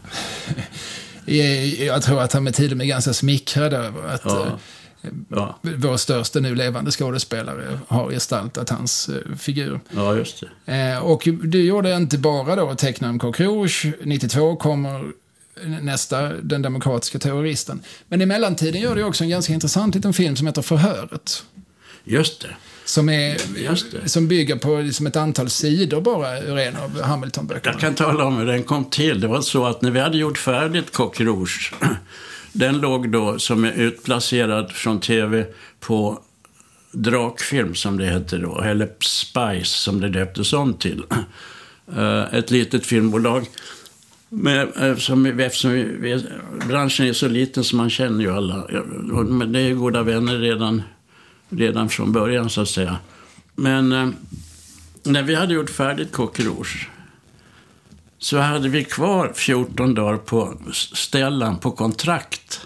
Jag tror att han med tiden är ganska smickrad över att ja. Ja. vår största nu levande skådespelare har gestaltat hans figur. Ja, just det. Och du gjorde inte bara då teckna om Coq Rouge. nittiotvå kommer nästa, Den demokratiska terroristen. Men i mellantiden gör du också en ganska intressant liten film som heter Förhöret. Just det. Som, är, Just det. som bygger på liksom ett antal sidor bara ur en av Hamilton-böckerna. Jag kan tala om hur den kom till. Det var så att när vi hade gjort färdigt Coq Rouge, den låg då som är utplacerad från tv på Drakfilm som det heter då, eller Spice som det döptes om till. Ett litet filmbolag. Men, som, eftersom vi, branschen är så liten så man känner ju alla. Men det är ju goda vänner redan, redan från början så att säga. Men eh, när vi hade gjort färdigt Coq Rouge så hade vi kvar fjorton dagar på Stellan på kontrakt.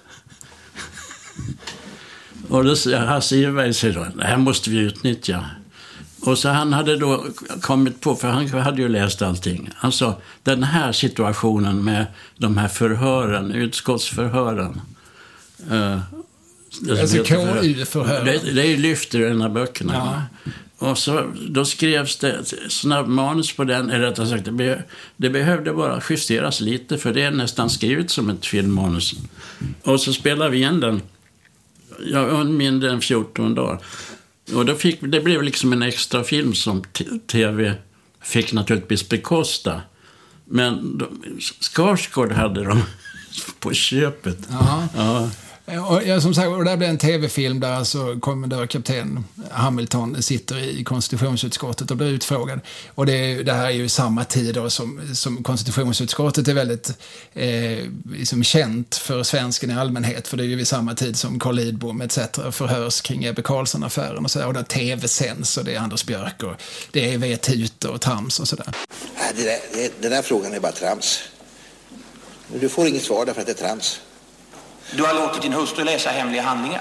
Och då säger Hasse Iverberg då, det här måste vi utnyttja. Och så han hade då kommit på, för han hade ju läst allting. Han sa, den här situationen med de här förhören, utskottsförhören. Eh, alltså K U-förhören. Det, det är lyfter i den här böckerna. Ja. Och så, då skrevs det snabb manus på den, eller rättare sagt, det, be, det behövde bara justeras lite, för det är nästan skrivet som ett filmmanus. Och så spelade vi igen den, ja, mindre än fjorton dagar. Och då fick, det blev liksom en extra film som t- tv fick naturligtvis bekosta. Men de, Skarsgård hade de på köpet. Aha. Ja. Och, ja, som sagt, och där blev en tv-film där alltså kommendörkapten Hamilton sitter i konstitutionsutskottet och blir utfrågad. Och det, det här är ju samma tid då som, som konstitutionsutskottet är väldigt eh, liksom känt för svensken i allmänhet. För det är ju vid samma tid som Carl Lidbom et cetera förhörs kring Ebbe Carlsson-affären och så där. Och där tv-sänds och det är Anders Björk och det är vet ute och trams och sådär. Det där, det, den här frågan är bara trams. Du får inget svar därför att det är trams. Du har låtit din hustru läsa hemliga handlingar.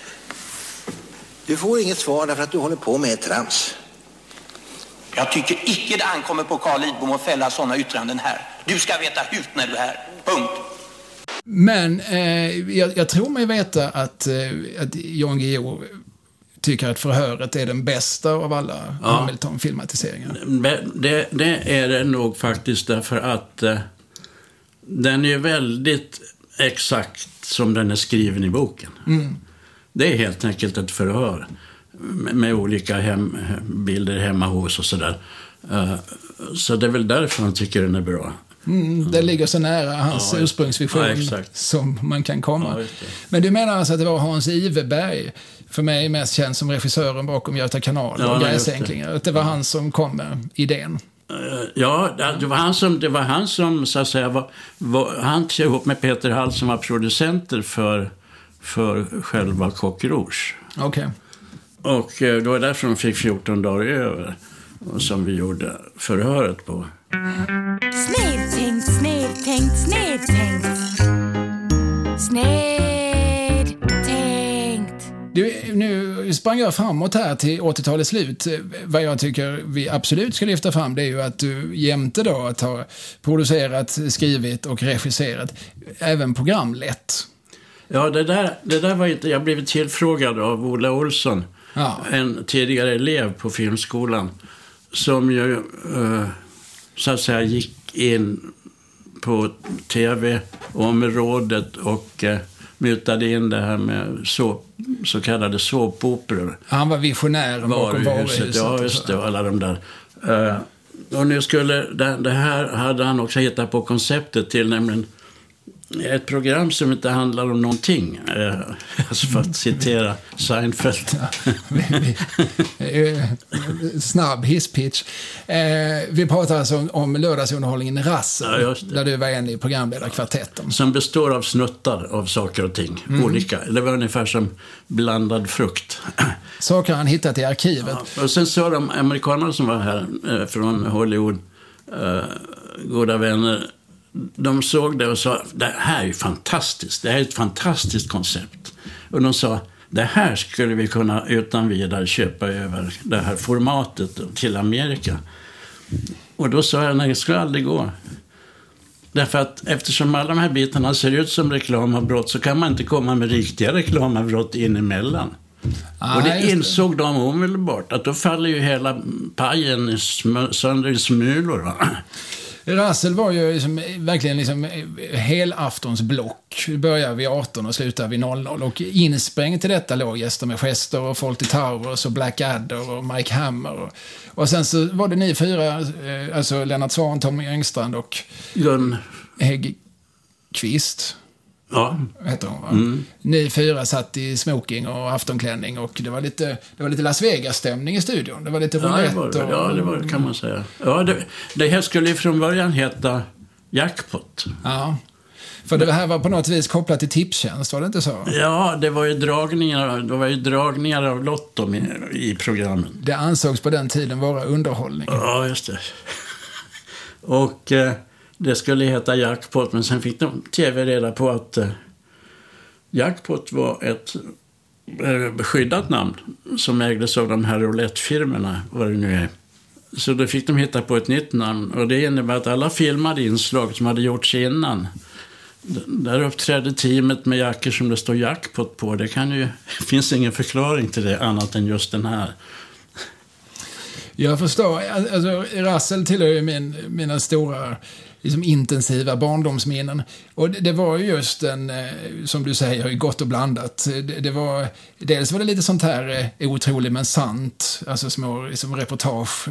Du får inget svar därför att du håller på med trams. Jag tycker icke det ankommer på Carl Lidbom att fälla sådana yttranden här. Du ska veta hut när du är här. Punkt. Men eh, jag, jag tror mig veta att, eh, att Jan Guillou tycker att Förhöret är den bästa av alla ja. Hamilton-filmatiseringar. Det, det är det nog faktiskt därför att eh, den är väldigt exakt som den är skriven i boken. Mm. Det är helt enkelt ett förhör med, med olika hem, bilder hemma hos och sådär. Uh, så det är väl därför han tycker den är bra. Mm, det ligger så nära hans ja, ursprungsvision ja, som man kan komma. Ja, men du menar alltså att det var Hans Iverberg, för mig mest känd som regissören bakom Göta kanal ja, och Gräsänklingar, att det var han som kom med idén? Ja, det var han som, det var han som så att säga, var, var, han ihop med Peter Hall som var producenter för, för själva Coq Rouge. Okej. Okay. Och då var därför de fick fjorton dagar över och som vi gjorde förhöret på. Snedtänkt, snedtänkt, snedtänkt. Snedtänkt. Du, nu sprang jag framåt här till åttiotalets slut. Vad jag tycker vi absolut ska lyfta fram, det är ju att du jämte då att ha producerat, skrivit och regisserat även programlett. Ja, det där, det där var inte... Jag blev tillfrågad av Ola Olsson, ja. en tidigare elev på filmskolan, som ju uh, så att säga gick in på tv-området och uh, mutade in det här med så, så kallade såpoperor. Han var visionären bakom Varuhuset. Ja, just det, alla de där. Uh, och nu skulle, det, det här hade han också hittat på konceptet till, nämligen Ett program som inte handlar om någonting. Eh, alltså för att citera Seinfeld. Snabb hisspitch. Eh, vi pratar alltså om, om lördagsunderhållningen Rassel. Ja, där du var en i programledarkvartetten. Som består av snuttar av saker och ting. Mm. Olika. Det var ungefär som blandad frukt. Saker han hittat i arkivet. Ja, och sen så de amerikaner som var här eh, från Hollywood, eh, goda vänner, de såg det och sa, det här är ju fantastiskt, det här är ett fantastiskt koncept. Och de sa, det här skulle vi kunna utan vidare köpa över det här formatet till Amerika. Och då sa jag, nej, det skulle aldrig gå. Därför att eftersom alla de här bitarna ser ut som reklamavbrott så kan man inte komma med riktiga reklamavbrott in emellan. Ah, och det insåg det. De omedelbart, att då faller ju hela pajen sm- sönder i smulor, va? Rassel var ju liksom, verkligen liksom helaftonsblock. Det började vid arton och slutade vid noll noll. Och insprängt till detta låg Gäster med gester och Fawlty Towers och Blackadder och Mike Hammer. Och, och sen så var det ni fyra, alltså Lennart Swahn, Tommy Engstrand och Gun Häggkvist. Ja. Heter hon, va? Mm. Ni fyra satt i smoking och aftonklänning och det var lite, det var lite Las Vegas-stämning i studion. Det var lite roulette. Ja, det var det, och... ja, det var det kan man säga. Ja, det, det här skulle ju från början heta Jackpot. Ja, för det här var på något vis kopplat till Tipstjänst, var det inte så? Ja, det var ju dragningar, det var ju dragningar av Lotto i, i programmen. Det ansågs på den tiden vara underhållning. Ja, just det. Och... Eh, det skulle heta Jackpot, men sen fick de tv reda på att eh, Jackpot var ett eh, beskyddat namn som ägdes av de här roulettefirmorna, vad det nu är. Så då fick de hitta på ett nytt namn, och det innebär att alla filmade inslag som hade gjorts innan, där uppträdde teamet med jackor som det står Jackpot på. Det kan ju, finns ingen förklaring till det annat än just den här. Jag förstår. Alltså, Rassel tillhör ju min, mina stora liksom, intensiva barndomsminnen. Och det, det var ju just en, som du säger, gott och blandat. Det, det var, dels var det lite sånt här otroligt men sant. Alltså små liksom, reportage,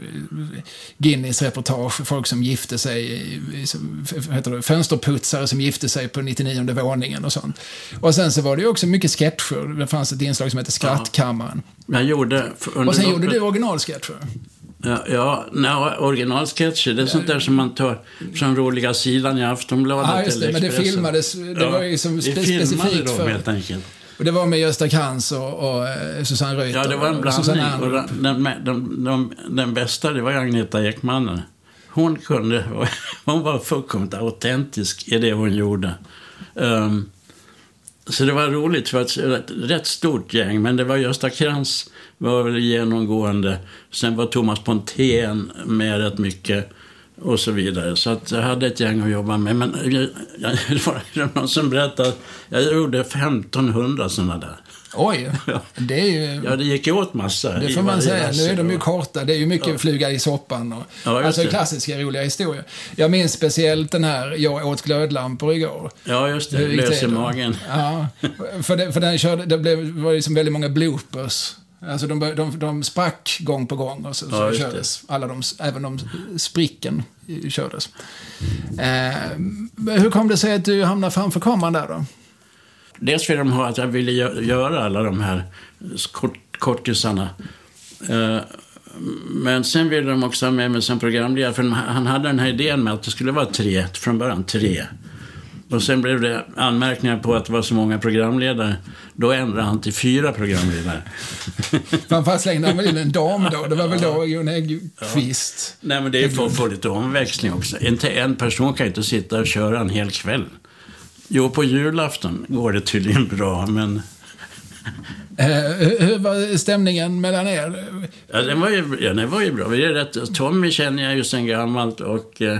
Guinness-reportage, folk som gifte sig, vad heter det, fönsterputsare som gifte sig på nittionionde våningen och sånt. Och sen så var det ju också mycket sketcher. Det fanns ett inslag som heter Skrattkammaren. Jag gjorde... Och sen gjorde du originalsketcher. Ja, ja nej, originalsketcher, det är sånt där som man tar från roliga sidan i Aftonbladet. Ja, just det, men det filmades, det ja, var ju som spe- specifikt dem, för... helt enkelt. Och det var med Gösta Krantz och, och Susanne Reuter. Ja, det var en blandning. Och den, den, den, den, den bästa, det var Agneta Ekman. Hon kunde, hon var fullkomligt autentisk i det hon gjorde. Um, så det var roligt, för att ett rätt stort gäng, men det var Gösta Krantz var väl genomgående. Sen var Thomas Pontén med rätt mycket och så vidare. Så att jag hade ett gäng att jobba med. Men jag, jag, det var någon som berättade att jag gjorde femtonhundra sådana där. Oj, det är ju... Ja, det gick åt massa. Det får man säga. Nu är de ju korta. Det är ju mycket ja. flyga i soppan. Och, ja, alltså klassiska roliga historier. Jag minns speciellt den här Jag åt glödlampor igår. Ja, just det. Lös i magen. Ja, för, det, för den körde, det blev, var liksom väldigt många bloopers. Alltså de, de, de sprack gång på gång och så, ja, så kördes. Alla de, även de spricken kördes. Eh, hur kom det sig att du hamnade framför kameran där då? Dels vill de ha att jag ville göra alla de här kort, kortisarna. Eh, men sen ville de också ha med mig som programledare. För han hade den här idén med att det skulle vara tre, från början tre. Och sen blev det anmärkningar på att det var så många programledare. Då ändrade han till fyra programledare. Framförallt slängde han väl en dam då. Det var väl då Jon Häggkvist. Ja. Nej, men det är för att få lite omväxling också. Inte en person kan inte sitta och köra en hel kväll. Jo, på julafton går det tydligen bra, men... Eh, hur var stämningen mellan er? Ja, den var ju, ja, den var ju bra. Vi är rätt, Tommy känner jag ju sedan gammalt och... Eh,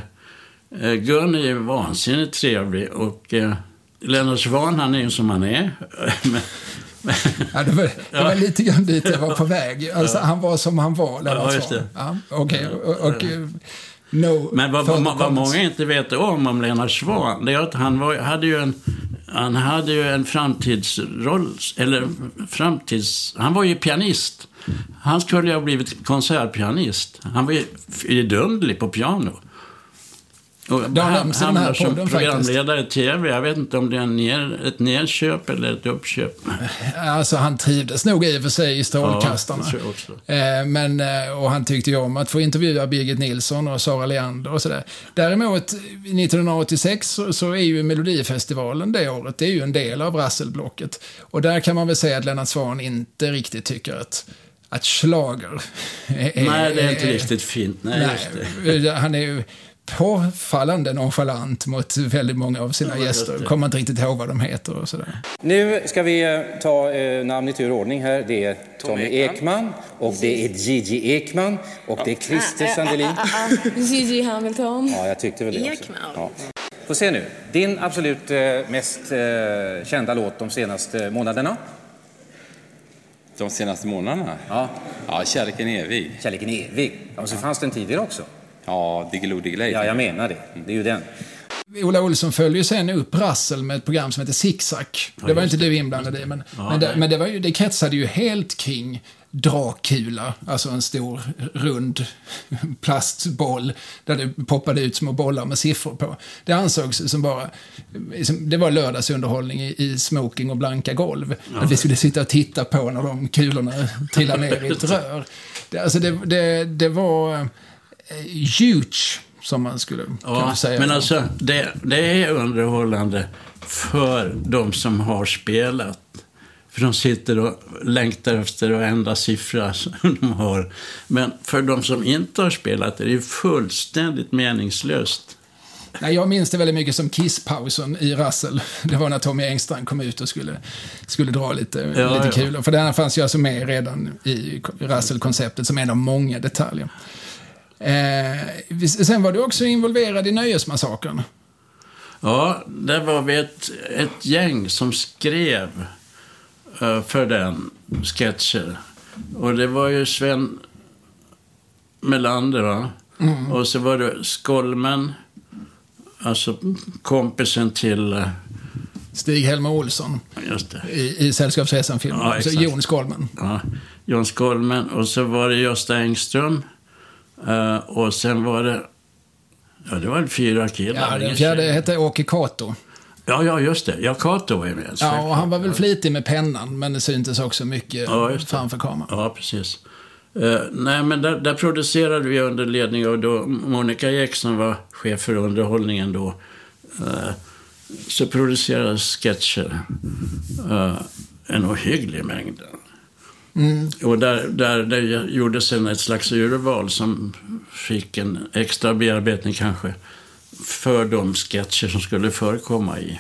Gun är ju vansinnigt trevlig och eh, Lennart Swahn, han är ju som han är. men, men, ja, det var, det var lite grann dit jag var på väg. Alltså, ja. Han var som han var, Lennart ja, Swahn. Ja, okej. Okay. Och, och, no, men vad, vad, vad många inte vet om om Lennart Swahn, det är att han var, hade ju en han hade ju en framtidsroll, eller framtids, han var ju pianist. Han skulle ju ha blivit konsertpianist. Han var ju idundlig på piano. Och De han nämns i den här hamnar som podden programledare i tv. Jag vet inte om det är en ner, ett nedköp eller ett uppköp. Alltså han trivdes nog i och för sig i Strålkastarna. Ja, det tror jag också. Eh, men, eh, och han tyckte ju om att få intervjua Birgit Nilsson och Sara Leander och sådär. Däremot, nittonhundraåttiosex så, så är ju Melodifestivalen det året, det är ju en del av Rasselblocket. Och där kan man väl säga att Lennart Swahn inte riktigt tycker att att schlager är, nej, det är inte är, riktigt fint. Nej, nej, just det. Han är ju påfallande nonchalant mot väldigt många av sina ja, gäster. Kommer inte riktigt ihåg vad de heter och sådär. Nu ska vi ta eh, namn i tur och ordning här. Det är Tommy Ekman och det är Gigi Ekman och det är Christer Sandelin. Gigi Hamilton. Ja, jag tyckte väl det också. Ja. Får se nu. Din absolut eh, mest eh, kända låt de senaste månaderna? De senaste månaderna? Ja. Ja, Kärleken är evig. Kärleken är evig. Ja, så fanns den tidigare också. Ja, Diggiloo Diggiley. Ja, jag menar det. Det är ju den. Ola Olsson följer ju sen upp Rassel med ett program som heter Zigzag. Det var inte du inblandad i, men, ja, men, det, men det, var ju, det kretsade ju helt kring Dracula, alltså en stor rund plastboll där det poppade ut små bollar med siffror på. Det ansågs som bara, det var lördagsunderhållning i, i smoking och blanka golv. Ja. Att vi skulle sitta och titta på när de kulorna trillar ner i ett rör. Det, alltså det, det, det var huge, som man skulle ja, säga. Men alltså, det, det är underhållande för de som har spelat. För de sitter och längtar efter varenda siffra som de har. Men för de som inte har spelat är det ju fullständigt meningslöst. Nej, jag minns det väldigt mycket som kisspausen i Rassel. Det var när Tommy Engstrand kom ut och skulle, skulle dra lite, ja, lite ja. kul. För den fanns ju alltså med redan i Rassel-konceptet som en av många detaljer. Eh, sen var du också involverad i Nöjesmassakern. Ja, det var vi ett, ett gäng som skrev uh, för den sketcher. Och det var ju Sven Melander, va? Mm. Och så var det Skolmen, alltså kompisen till uh, Stig-Helmer Olsson. Just det. I, i Sällskapsresan-filmen. Ja, så Jon Skolmen. Ja, Jon Skolmen. Och så var det Gösta Engström. Uh, och sen var det, ja, det var fyra killar. Ja, den fjärde hette Åke Kato. Ja, ja, just det. Ja, Kato var med. Ja, och han var väl flitig med pennan, men det syntes också mycket ja, framför kameran. Ja, precis. Uh, nej, men där, där producerade vi under ledning av då Monica Ek som var chef för underhållningen då. Uh, så producerades sketcher. Uh, en ohygglig mängd. Mm. Och där, där, där gjordes en ett slags urval som fick en extra bearbetning kanske för de sketcher som skulle förekomma i,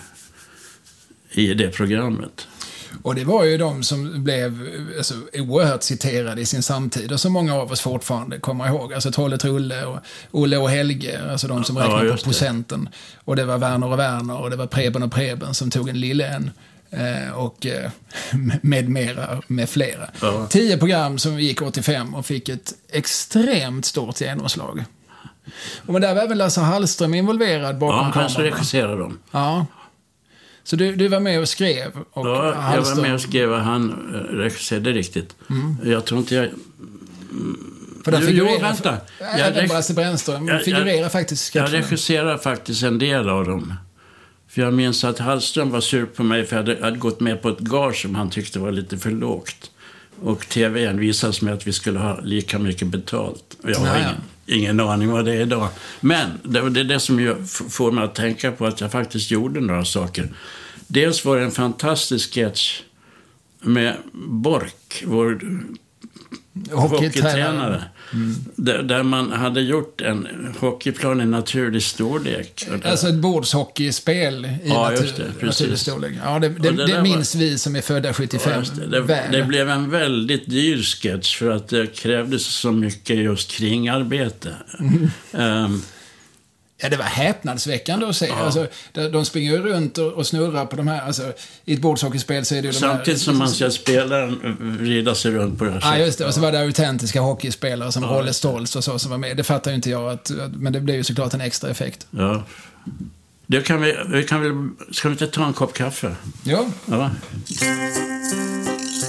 i det programmet. Och det var ju de som blev alltså, oerhört citerade i sin samtid och som många av oss fortfarande kommer ihåg. Alltså Trolle Trulle och Olle och Helge, alltså de som räknade ja, på procenten. Och det var Werner och Werner och det var Preben och Preben som tog en lille en. Eh, och eh, med mera, med flera. Ja. Tio program som gick åttiofem och fick ett extremt stort genomslag. Och men där var även Lasse Hallström involverad bakom kameran. Ja, han skulle regissera dem. Ja. Så du, du var med och skrev? Och ja, Hallström... jag var med och skrev och han regisserade riktigt. Mm. Jag tror inte jag... För den figurerar... Jo, vänta. Även Brasse Brännström jag, figurerar jag, faktiskt. Jag regisserar faktiskt en del av dem. För jag minns att Hallström var sur på mig för jag hade, hade gått med på ett gage som han tyckte var lite för lågt. Och tvn visades med att vi skulle ha lika mycket betalt. Och jag har ingen, ingen aning vad det är idag. Men det, det är det som ju får mig att tänka på att jag faktiskt gjorde några saker. Dels var det en fantastisk sketch med Bork, vår hockeytränare. Mm. Där, där man hade gjort en hockeyplan i naturlig storlek. Alltså ett bordshockeyspel i ja, natur, just det, naturlig storlek. Ja, det, det, det, det minns var... vi som är födda sjuttiofem. Ja, det. Det, det blev en väldigt dyr sketch för att det krävdes så mycket just kringarbete. Mm. Um, Ja, det var häpnadsväckande att se. Ja. Alltså, de springer ju runt och snurrar på de här... Alltså, i ett bordshockeyspel så är det ju de samtidigt här, som man ska spela vrida sig runt på det här sättet. Ja, just det. Och så var det autentiska hockeyspelare som ja. Rolle Stoltz och så som var med. Det fattar ju inte jag. Att, men det blev ju såklart en extra effekt. Ja. Det kan vi, vi kan väl... Ska vi inte ta en kopp kaffe? Ja. Ja.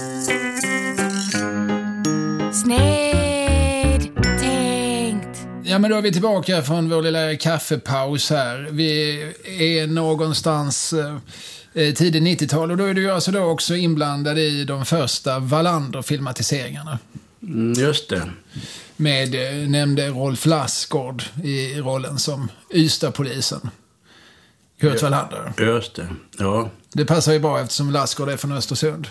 Sned tänkt. Ja, Ja, men då är vi tillbaka från vår lilla kaffepaus här. Vi är någonstans eh, tidigt nittiotal och då är du alltså då också inblandad i de första Wallander-filmatiseringarna. Mm, just det. Med, eh, nämnde Rolf Lassgård i rollen som Ystad-polisen. Kurt Wallander. Just det, ja. Det passar ju bra eftersom Lassgård är från Östersund.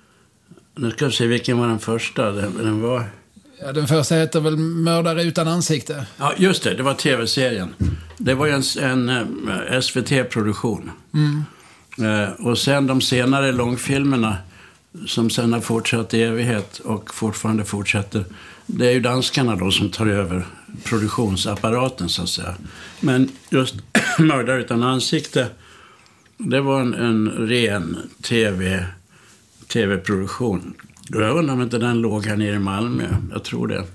Nu ska vi se vilken var den första. Den, den var... Ja, den första heter väl Mördare utan ansikte. Ja, just det. Det var tv-serien. Det var ju en, en, en S V T-produktion. Mm. Eh, och sen de senare långfilmerna som sen har fortsatt i evighet och fortfarande fortsätter. Det är ju danskarna då som tar över produktionsapparaten så att säga. Men just Mördare utan ansikte, det var en, en ren tv, tv-produktion. Jag undrar om inte den låg här nere i Malmö. Jag tror det.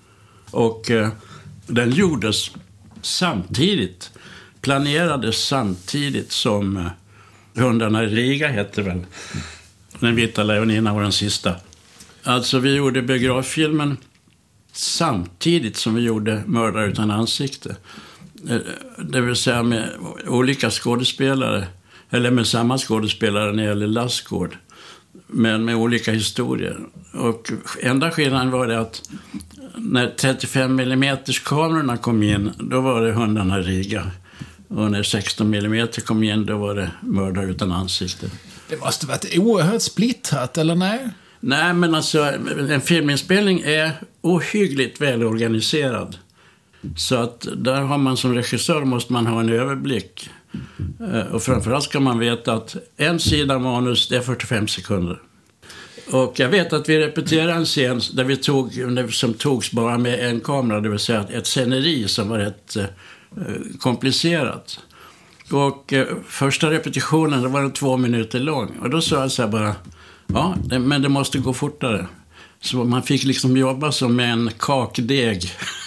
Och eh, den gjordes samtidigt. Planerades samtidigt som eh, Hundarna i Riga hette väl. Den vita lejoninnan var den sista. Alltså vi gjorde biograffilmen samtidigt som vi gjorde Mördare utan ansikte. Eh, det vill säga med olika skådespelare. Eller med samma skådespelare när det gäller Lassgård. Men med olika historier. Och enda skillnaden var det att när trettiofem millimeter kamerorna kom in, då var det Hundarna i Riga. Och när sexton millimeter kom in, då var det Mördare utan ansikte. Det måste varit oerhört splittrat, eller nej? Nej, men alltså en filminspelning är ohyggligt välorganiserad. Så att där har man som regissör måste man ha en överblick. Och framförallt ska man veta att en sida manus, det är fyrtiofem sekunder. Och jag vet att vi repeterade en scen där vi tog, som togs bara med en kamera, det vill säga ett sceneri som var rätt eh, komplicerat. Och eh, första repetitionen, det var den två minuter lång. Och då sa jag så här bara, ja, det, men det måste gå fortare. Så man fick liksom jobba som en kakdeg.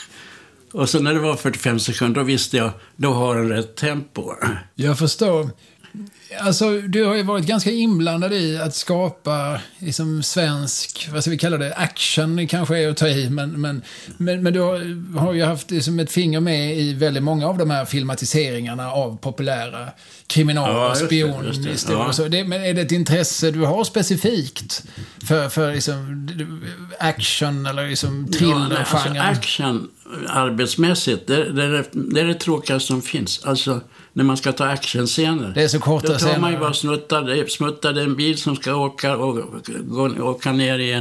Och så när det var fyrtiofem sekunder, då visste jag, då har den rätt tempo. Jag förstår. Alltså, du har ju varit ganska inblandad i att skapa liksom svensk, vad ska vi kalla det, action kanske är att ta i, men, men, men, men du har, har ju haft liksom ett finger med i väldigt många av de här filmatiseringarna av populära kriminal- ja, och spionhistorier. Ja. Så det, men är det ett intresse du har specifikt för, för liksom action eller liksom thrillergenren? Ja, alltså action arbetsmässigt, det, det, är det, det är det tråkigaste som finns. Alltså när man ska ta actionscener. Det är så korta scener. Då tar scener. man ju bara smuttar, smuttar det en bil som ska åka och gå, åka ner i en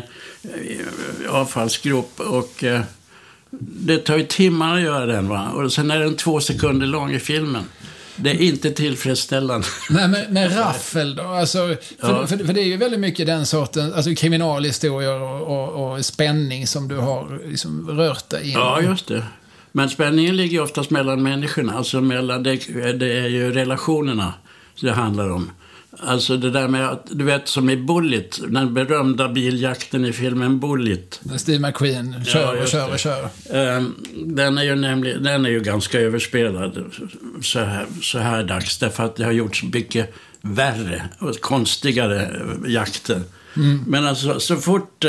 avfallsgrop och eh, det tar ju timmar att göra den, va? Och sen är den två sekunder lång i filmen. Det är inte tillfredsställande. Nej, men, men raffel då? Alltså, för, ja. för, för det är ju väldigt mycket den sorten, alltså kriminalhistorier och, och, och spänning som du har liksom rört dig in. Ja, just det. Men spänningen ligger oftast mellan människorna. Alltså mellan, det, det är ju relationerna det handlar om. Alltså det där med att, du vet som i Bullitt, den berömda biljakten i filmen Bullitt. Steve McQueen kör och kör och kör. Den är ju nämligen, den är ju ganska överspelad så här, så här dags. Därför att det har gjorts mycket värre och konstigare jakter. Mm. Men alltså så fort,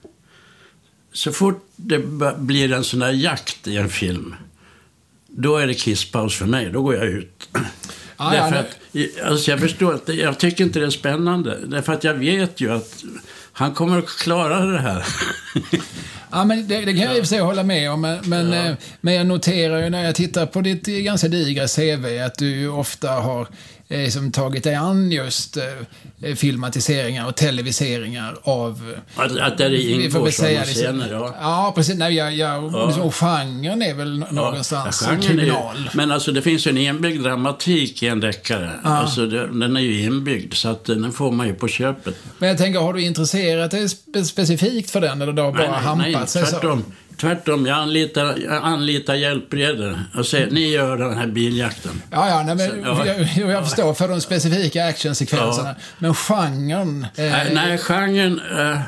så fort det blir en sån här jakt i en film, då är det kisspaus för mig. Då går jag ut. Ah, därför ja, att, alltså jag förstår att jag tycker inte det är spännande. Därför att jag vet ju att han kommer att klara det här. Ja, men det, det kan jag i och för sig hålla med om. Men, men, Ja. eh, men jag noterar ju när jag tittar på ditt ganska digra C V att du ju ofta har eh, som tagit dig an just eh, filmatiseringar och televiseringar av... Att, att det vi ingår får väl säga sådana det så- scener, ja. Ja, precis. Nej, jag, jag, Ja. liksom, och genren är väl nå- någonstans Ja, genren är ju- kriminal. Men alltså det finns ju en inbyggd dramatik i en deckare. Ja. Alltså det, den är ju inbyggd så att den får man ju på köpet. Men jag tänker, har du intresserat dig spe- specifikt för den eller då bara hampat sig så? tvärtom. Tvärtom, jag anlitar, jag anlitar hjälpredor och säger, ni gör den här biljakten. Ja, ja, nej, men, Så, ja. Jag, jag förstår för de specifika actionsekvenserna. Ja. Men genren... Eh, Nej, nej, genren... Eh,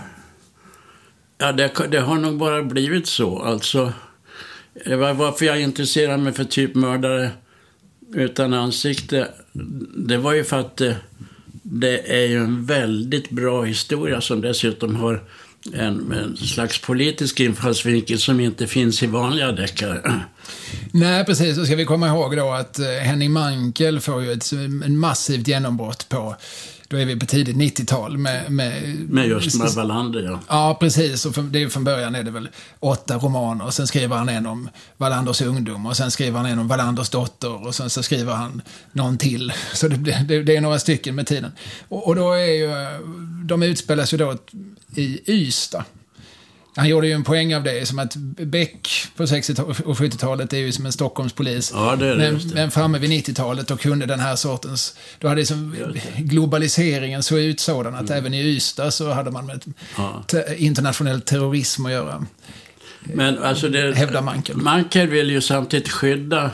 ja, det, det har nog bara blivit så. Alltså, det var varför jag intresserade mig för typ Mördare utan ansikte. Det var ju för att det, det är ju en väldigt bra historia som dessutom har en, en slags politisk infallsvinkel som inte finns i vanliga deckare. Nej, precis. Så ska vi komma ihåg då att Henning Mankell får ju ett en massivt genombrott på, då är vi på tidigt nittiotal med... Med, med just med Wallander, ja. Ja, precis. Och det är, från början är det väl åtta romaner. Och sen skriver han en om Wallanders ungdom. Och sen skriver han en om Wallanders dotter. Och sen så skriver han någon till. Så det, det, det är några stycken med tiden. Och, och då är ju... De utspelas ju då i Ystad. Han gjorde ju en poäng av det, som att Beck på sextio- och sjuttiotalet är ju som en Stockholmspolis. Ja, det är det, men, men framme vid nittiotalet då kunde den här sortens... Då hade liksom globaliseringen så ut sådan att mm. även i Ystad så hade man med ja. te- internationell terrorism att göra. Men alltså det... Hävdar Mankell. Mankell vill ju samtidigt skydda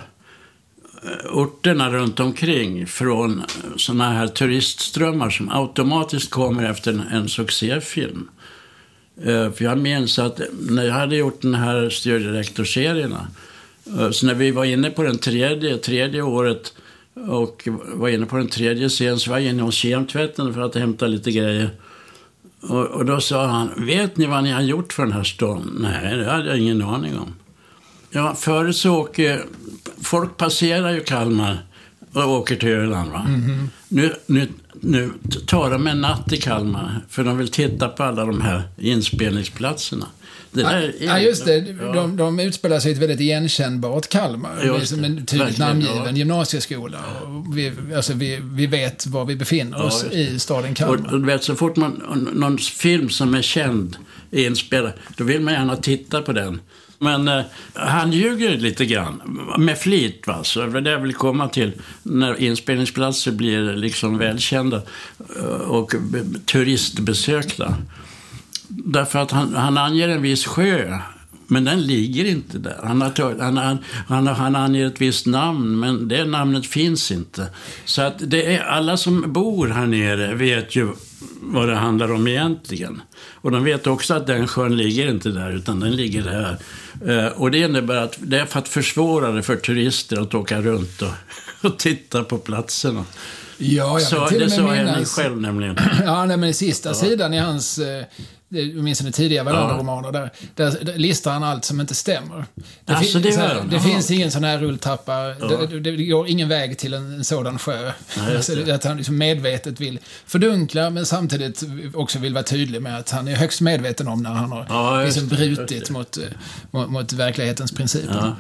orterna runt omkring från såna här turistströmmar som automatiskt kommer efter en, en succéfilm. Uh, för jag minns att när jag hade gjort den här styrdirektorserierna, uh, så när vi var inne på den tredje, tredje året och var inne på den tredje scenen, så var jag inne hos kemtvätten för att hämta lite grejer. Och, och då sa han, vet ni vad ni har gjort för den här stan? Nej, det hade jag ingen aning om. Ja, förut så åker, folk passerar ju Kalmar och åker till Öland, va? Mm-hmm. Nu, nu, nu tar de en natt i Kalmar för de vill titta på alla de här inspelningsplatserna. Det där är, ja, just det. De, de utspelar sig i ett väldigt igenkännbart Kalmar. Det är som en tydligt namngiven ja. gymnasieskola. Och vi, alltså vi, vi vet var vi befinner oss ja, i staden Kalmar. Och, och du vet, så fort man, någon film som är känd är inspelad, då vill man gärna titta på den. Men eh, han ljuger lite grann, med flit, va? Så det jag vill komma till när inspelningsplatser blir liksom välkända och turistbesökta. Därför att han, han anger en viss sjö, men den ligger inte där. Han har, tagit, han, han, han, han anger ett visst namn, men det namnet finns inte. Så att det är alla som bor här nere vet ju vad det handlar om egentligen. Och de vet också att den sjön ligger inte där, utan den ligger där. Uh, och det innebär att det är för att försvåra det för turister att åka runt och, och titta på platserna. Ja, jag så det sa Henning själv nämligen. Ja, nej, men i sista ja. sidan i hans... Eh... minns den tidiga Wallander-romaner, där, där, där listar han allt som inte stämmer. Det, alltså, fin- det, här, det finns ingen sån här rulltrappa, ja. det, det, det går ingen väg till en, en sådan sjö. Nej, alltså, att han liksom medvetet vill fördunkla, men samtidigt också vill vara tydlig med att han är högst medveten om när han har ja, liksom brutit mot, mot, mot verklighetens principer. Ja.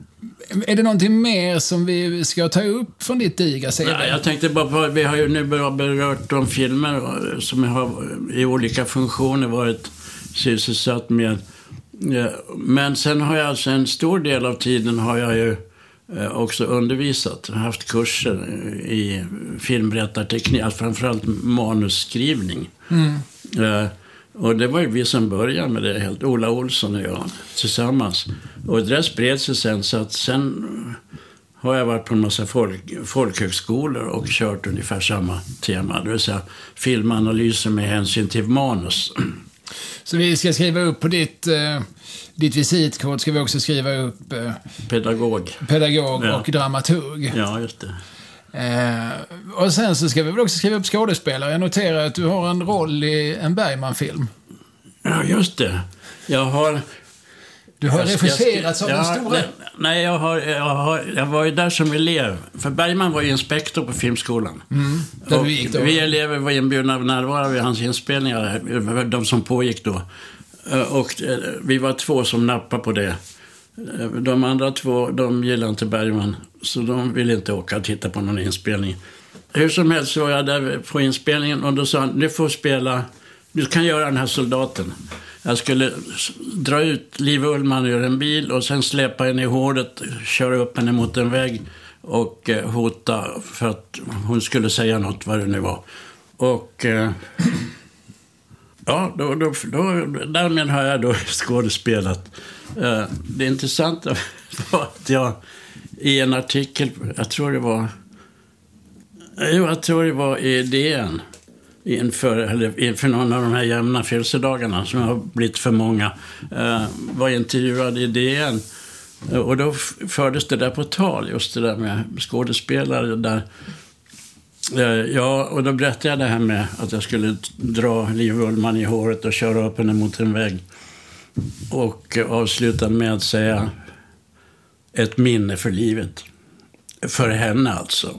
Är det någonting mer som vi ska ta upp från ditt diga C V? Nej, jag tänkte bara på, vi har ju nu berört de filmer som har i olika funktioner varit sysselsatt med. Men sen har jag alltså en stor del av tiden har jag ju också undervisat, haft kurser i filmberättarteknik, framförallt manusskrivning. Mm. Och det var ju vi som började med det helt, Ola Olsson och jag tillsammans. Och det där spred sig sen, så att sen har jag varit på en massa folk, folkhögskolor och kört ungefär samma tema. Det vill säga filmanalyser med hänsyn till manus. Så vi ska skriva upp på ditt, eh, ditt visitkort, ska vi också skriva upp eh, pedagog, pedagog ja. och dramaturg. Ja, just det. Eh, och sen så ska vi väl också skriva upp skådespelare. Jag noterar att du har en roll i en Bergman-film. Ja, just det. Jag har... Du har regisserat som ja, den stora... Nej, nej jag, har, jag, har, jag var ju där som elev. För Bergman var ju inspektor på filmskolan. Mm, där du gick då. Vi elever var inbjudna av närvaro vid hans inspelningar, de som pågick då. Och vi var två som nappade på det. De andra två, de gillade inte Bergman, så de ville inte åka och titta på någon inspelning. Hur som helst så var jag där på inspelningen och då sa han, du får spela, du kan göra den här soldaten. Jag skulle dra ut Liv Ullman ur en bil och sen släppa henne i håret, köra upp henne mot en vägg och hota för att hon skulle säga något, vad det nu var. Och ja, då, då, då, därmed har jag då skådespelat. Det intressanta var att jag i en artikel, jag tror det var jag tror det var i D N inför, eller inför någon av de här jämna födelsedagarna som har blivit för många, var intervjuad i D N. Och då fördes det där på tal, just det där med skådespelare där Ja, och då berättade jag det här med att jag skulle dra Liv Ullmann i håret och köra upp henne mot en vägg. Och avsluta med att säga ett minne för livet. För henne alltså.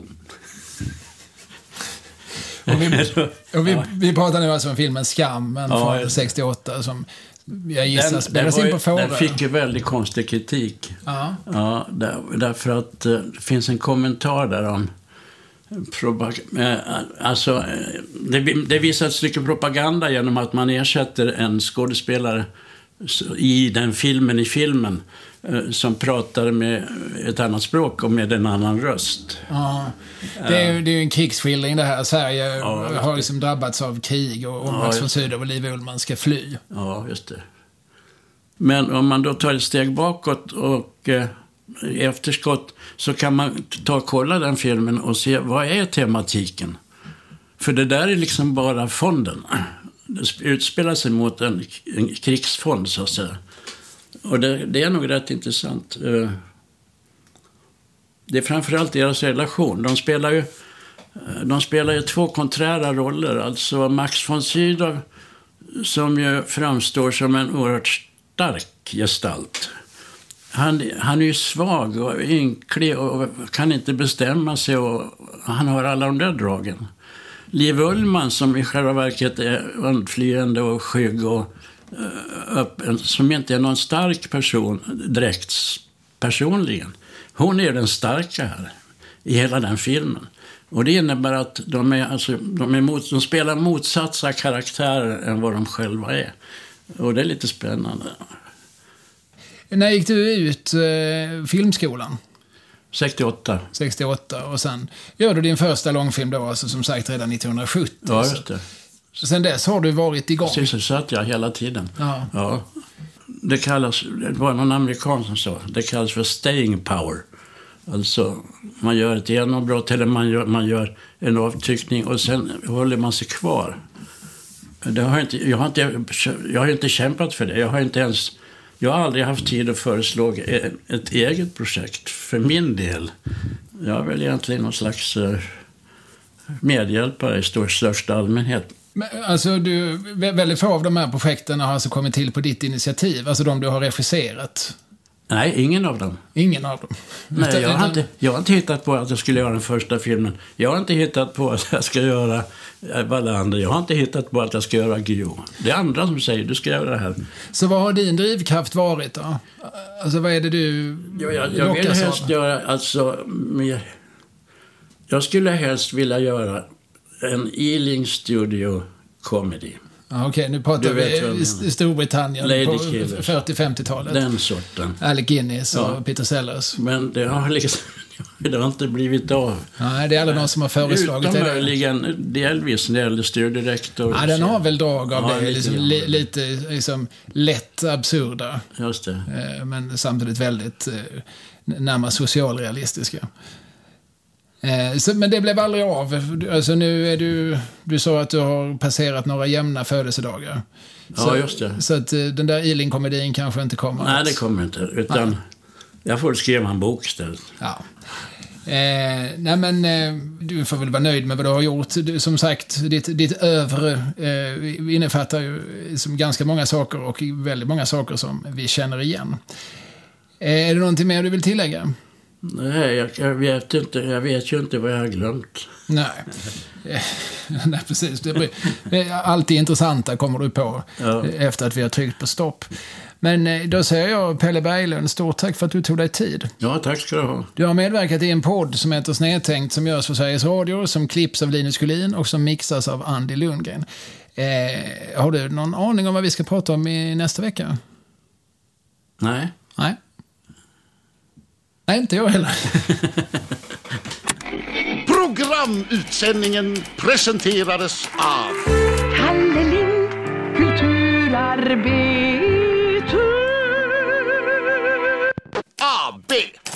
Och vi, och vi, vi pratar nu alltså om filmen Skammen ja, från sextioåtta som jag gissar den, spelas den in på Fårö. Den fick ju väldigt konstig kritik. Ja. Ja, där, därför att det finns en kommentar där om propag- alltså, det, det visar ett stycke propaganda genom att man ersätter en skådespelare i den filmen i filmen som pratar med ett annat språk och med en annan röst. Ja, det är ju det är en krigsskildring det här. Sverige ja, har liksom drabbats av krig och, och ja, Max von Sydow och Liv Ullmann ska fly. Ja, just det. Men om man då tar ett steg bakåt och eh, efterskott så kan man ta och kolla den filmen och se vad är tematiken. För det där är liksom bara fonden. Det utspelar sig mot en, en krigsfond så att säga. Och det, det är nog rätt intressant. Det är framförallt deras relation. De spelar ju, de spelar ju två konträra roller. Alltså Max von Sydow som ju framstår som en oerhört stark gestalt. Han, han är ju svag och ynklig och kan inte bestämma sig och han har alla de där dragen. Liv Ullmann som i själva verket är undflyende och skygg och öppen, som inte är någon stark person direkt personligen. Hon är den starka här i hela den filmen. Och det innebär att de, är, alltså, de, är mot, de spelar motsatsa karaktärer än vad de själva är. Och det är lite spännande. När gick du ut eh, filmskolan? sextioåtta. sextioåtta och sen gör du din första långfilm då, alltså som sagt redan nittonhundrasjuttio. Ja, just det. Så sen dess har du varit igång? Sysselsatt jag hela tiden. Ja. Ja. Det kallas, det var någon amerikan som sa, det kallas för staying power. Alltså, man gör ett genombrott eller man gör, man gör en avtryckning och sen håller man sig kvar. Det har inte, jag, har inte, jag har inte kämpat för det. Jag har inte ens... Jag har aldrig haft tid att föreslå ett eget projekt för min del. Jag är väl egentligen någon slags medhjälpare i stor, största allmänhet. Men, alltså, du, väldigt få av de här projekten har alltså kommit till på ditt initiativ, alltså de du har regisserat. Nej, ingen av dem. Ingen av dem? Nej, utan, jag, har utan... inte, jag har inte hittat på att jag skulle göra den första filmen. Jag har inte hittat på att jag ska göra Wallander. Jag har inte hittat på att jag ska göra Guillaume. Det är andra som säger, du ska göra det här. Så vad har din drivkraft varit då? Alltså vad är det du jag, jag, jag vill helst av? göra, alltså... Med, jag skulle helst vilja göra en Ealing Studio Comedy. Ja, okej, okay, nu pratar vi i Storbritannien Lady på Killers. fyrtio-femtiotalet. Den sorten. Alec Guinness och ja. Peter Sellers. Men det har liksom det har inte blivit av. Nej, det är alla de som har föreslagit det. Utom möjligen delvis när det gäller styrdirektor. Ja, den har väl drag av ja, det. Liksom, li, lite liksom, lätt absurda. Just det. Men samtidigt väldigt närmast socialrealistiska. Eh, så, men det blev aldrig av. Alltså nu är du... Du sa att du har passerat några jämna födelsedagar. Ja, så, just det. Så att den där Ealing-komedin kanske inte kommer. Nej, att... det kommer inte. Utan nej. Jag får skriva en bok istället. Ja. Eh, nej, men eh, du får väl vara nöjd med vad du har gjort. Du, som sagt, ditt, ditt övre eh, innefattar ju som ganska många saker och väldigt många saker som vi känner igen. Eh, är det någonting mer du vill tillägga? Nej, jag, jag, vet inte, jag vet ju inte vad jag har glömt. Nej, Nej precis. Det blir, allt det intressanta kommer du på ja. Efter att vi har tryckt på stopp. Men då säger jag, Pelle Berglund, stort tack för att du tog dig tid. Ja, tack ska du ha. Du har medverkat i en podd som heter Snedtänkt som görs för Sveriges Radio, som klipps av Linus Gullin och som mixas av Andy Lundgren. Eh, har du någon aning om vad vi ska prata om i nästa vecka? Nej. Nej. Nej, inte jag heller. Programutsändningen presenterades av Kalle Lind, kulturarbetare. A B